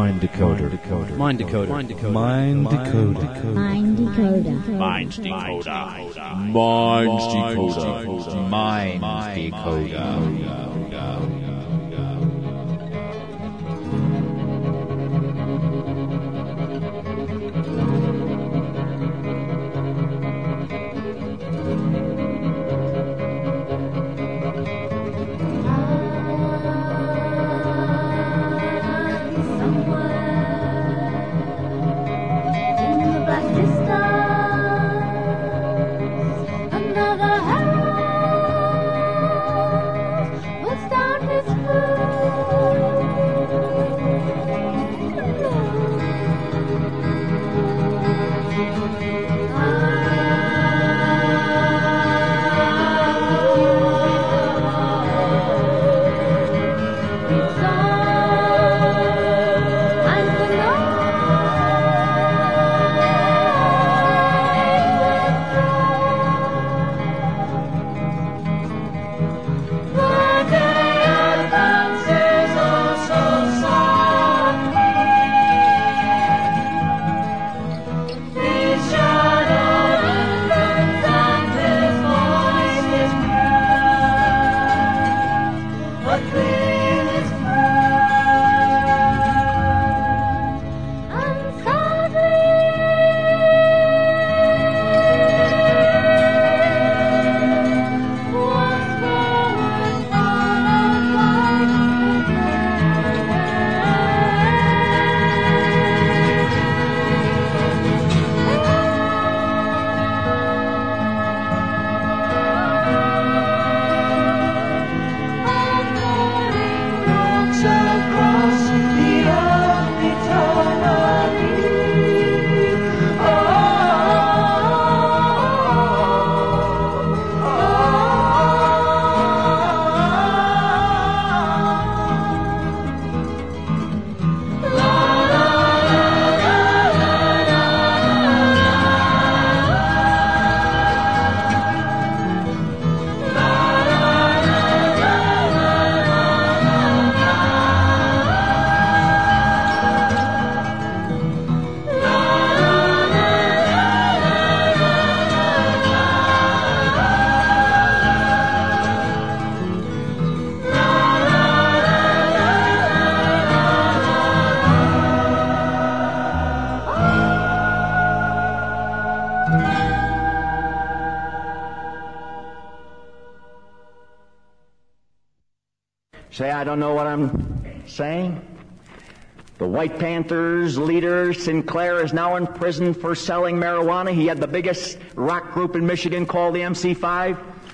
Mind Decoder. Mind Decoder. Mind Decoder. Mind Decoder. Mind Decoder. Mind Decoder. Mind Decoder. Mind Decoder. Say I don't know what I'm saying? The White Panthers leader, Sinclair, is now in prison for selling marijuana. He had the biggest rock group in Michigan called the MC5.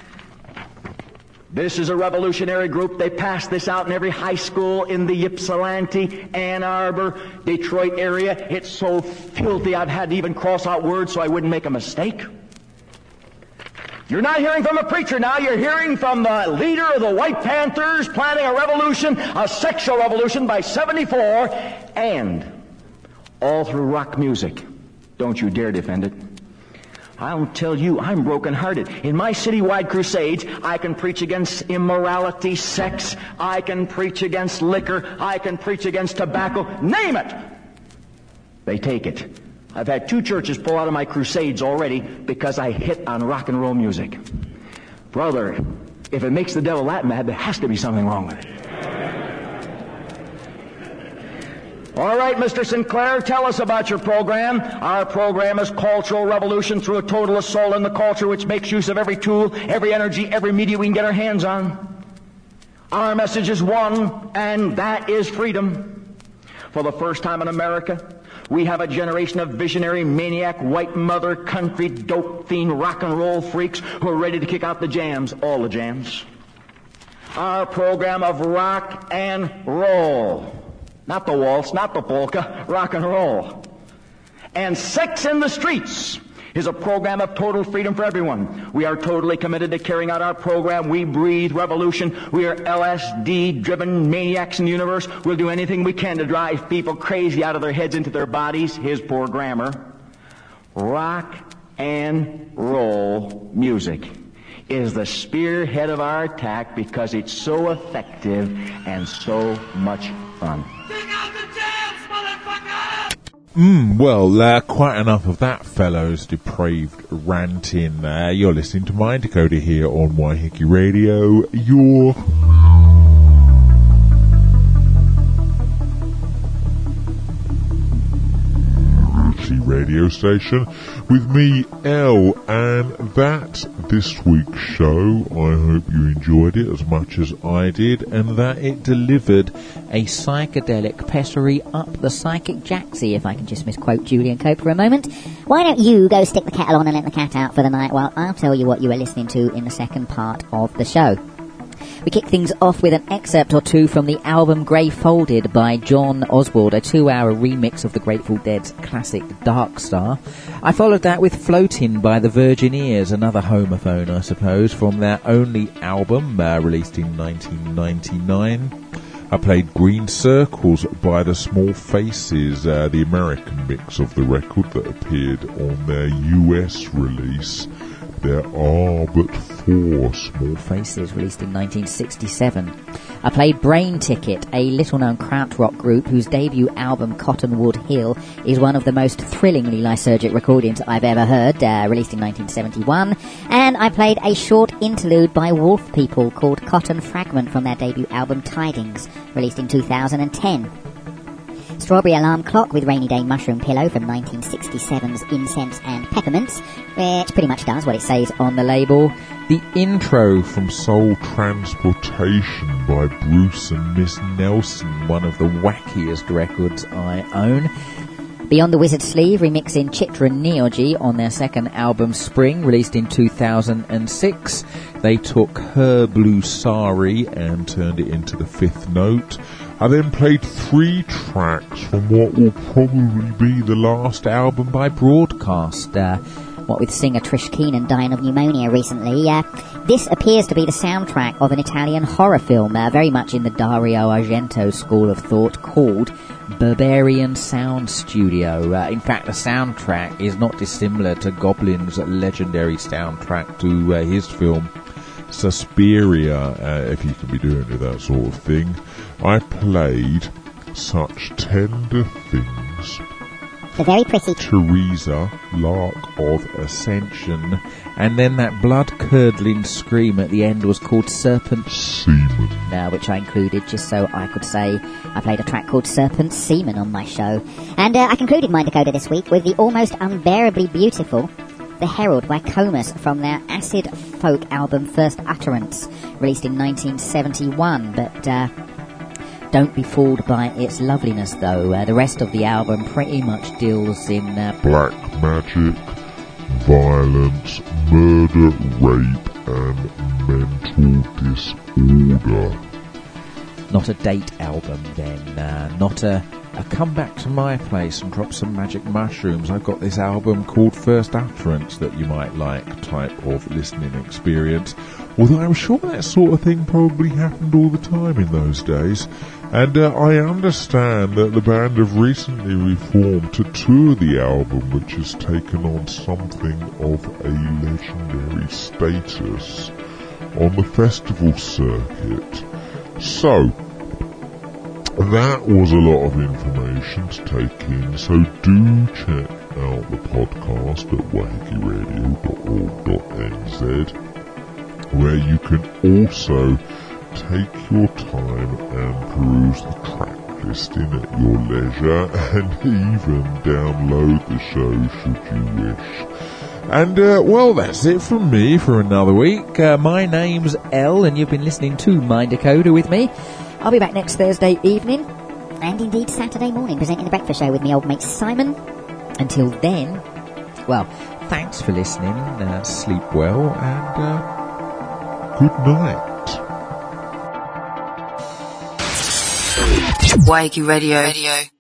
This is a revolutionary group. They passed this out in every high school in the Ypsilanti, Ann Arbor, Detroit area. It's so filthy I've had to even cross out words so I wouldn't make a mistake. You're not hearing from a preacher now. You're hearing from the leader of the White Panthers planning a revolution, a sexual revolution by 74, and all through rock music. Don't you dare defend it. I'll tell you, I'm brokenhearted. In my citywide crusades, I can preach against immorality, sex. I can preach against liquor. I can preach against tobacco. Name it! They take it. I've had 2 churches pull out of my crusades already because I hit on rock and roll music. Brother, if it makes the devil that mad, there has to be something wrong with it. All right, Mr. Sinclair, tell us about your program. Our program is Cultural Revolution through a total assault on the culture, which makes use of every tool, every energy, every media we can get our hands on. Our message is one, and that is freedom. For the first time in America, we have a generation of visionary, maniac, white mother, country, dope fiend, rock and roll freaks who are ready to kick out the jams, all the jams. Our program of rock and roll. Not the waltz, not the polka, rock and roll. And Sex in the Streets is a program of total freedom for everyone. We are totally committed to carrying out our program. We breathe revolution. We are LSD-driven maniacs in the universe. We'll do anything we can to drive people crazy out of their heads into their bodies. His poor grammar. Rock and roll music is the spearhead of our attack because it's so effective and so much fun. Dig out the jams, mother Well, quite enough of that, fellows. Depraved ranting. You're listening to Mind Decoder here on Waiheke Radio. Your radio station with me, L, and that's this week's show. I hope you enjoyed it as much as I did, and that it delivered a psychedelic pessary up the psychic jacksie, if I can just misquote Julian Cope for a moment. Why don't you go stick the kettle on and let the cat out for the night while I'll tell you what you were listening to in the second part of the show. We kick things off with an excerpt or two from the album Grey Folded by John Oswald, a 2-hour remix of the Grateful Dead's classic Dark Star. I followed that with Floatin' by the Virgineers, another homophone, I suppose, from their only album, released in 1999. I played Green Circles by the Small Faces, the American mix of the record that appeared on their US release. There are but 4 Small Faces, released in 1967. I played Brain Ticket, a little-known krautrock group whose debut album Cottonwood Hill is one of the most thrillingly lysergic recordings I've ever heard, released in 1971. And I played a short interlude by Wolf People called Cotton Fragment from their debut album Tidings, released in 2010. Strawberry Alarm Clock with Rainy Day Mushroom Pillow from 1967's Incense and Peppermints, which pretty much does what it says on the label. The intro from Soul Transportation by Bruce and Miss Nelson, one of the wackiest records I own. Beyond the Wizard's Sleeve remixing Chitra Neoji on their second album Spring, released in 2006. They took Her Blue Sari and turned it into the Fifth Note. I then played 3 tracks from what will probably be the last album by Broadcast. What with singer Trish Keenan dying of pneumonia recently, this appears to be the soundtrack of an Italian horror film, very much in the Dario Argento school of thought, called Berberian Sound Studio. In fact, the soundtrack is not dissimilar to Goblin's legendary soundtrack to his film Suspiria, if you can be doing with that sort of thing. I played Such Tender Things, the very pretty Teresa, Lark of Ascension, and then that blood-curdling scream at the end was called Serpent Semen, which I included just so I could say I played a track called Serpent Semen on my show. And I concluded Mind Decoder this week with the almost unbearably beautiful The Herald by Comus from their acid folk album First Utterance, released in 1971, but don't be fooled by its loveliness, though. The rest of the album pretty much deals in black magic, violence, murder, rape, and mental disorder. Not a date album, then. Not a come back to my place and drop some magic mushrooms. I've got this album called First Utterance that you might like type of listening experience. Although I'm sure that sort of thing probably happened all the time in those days. And I understand that the band have recently reformed to tour the album, which has taken on something of a legendary status on the festival circuit. So, that was a lot of information to take in, so do check out the podcast at wahekeradio.org.nz, where you can also take your time and peruse the track listing at your leisure, and even download the show should you wish. And, well, that's it from me for another week. My name's Elle, and you've been listening to Mind Decoder with me. I'll be back next Thursday evening, and indeed Saturday morning, presenting the breakfast show with me old mate Simon. Until then, well, thanks for listening, sleep well, and good night. Waiheke Radio.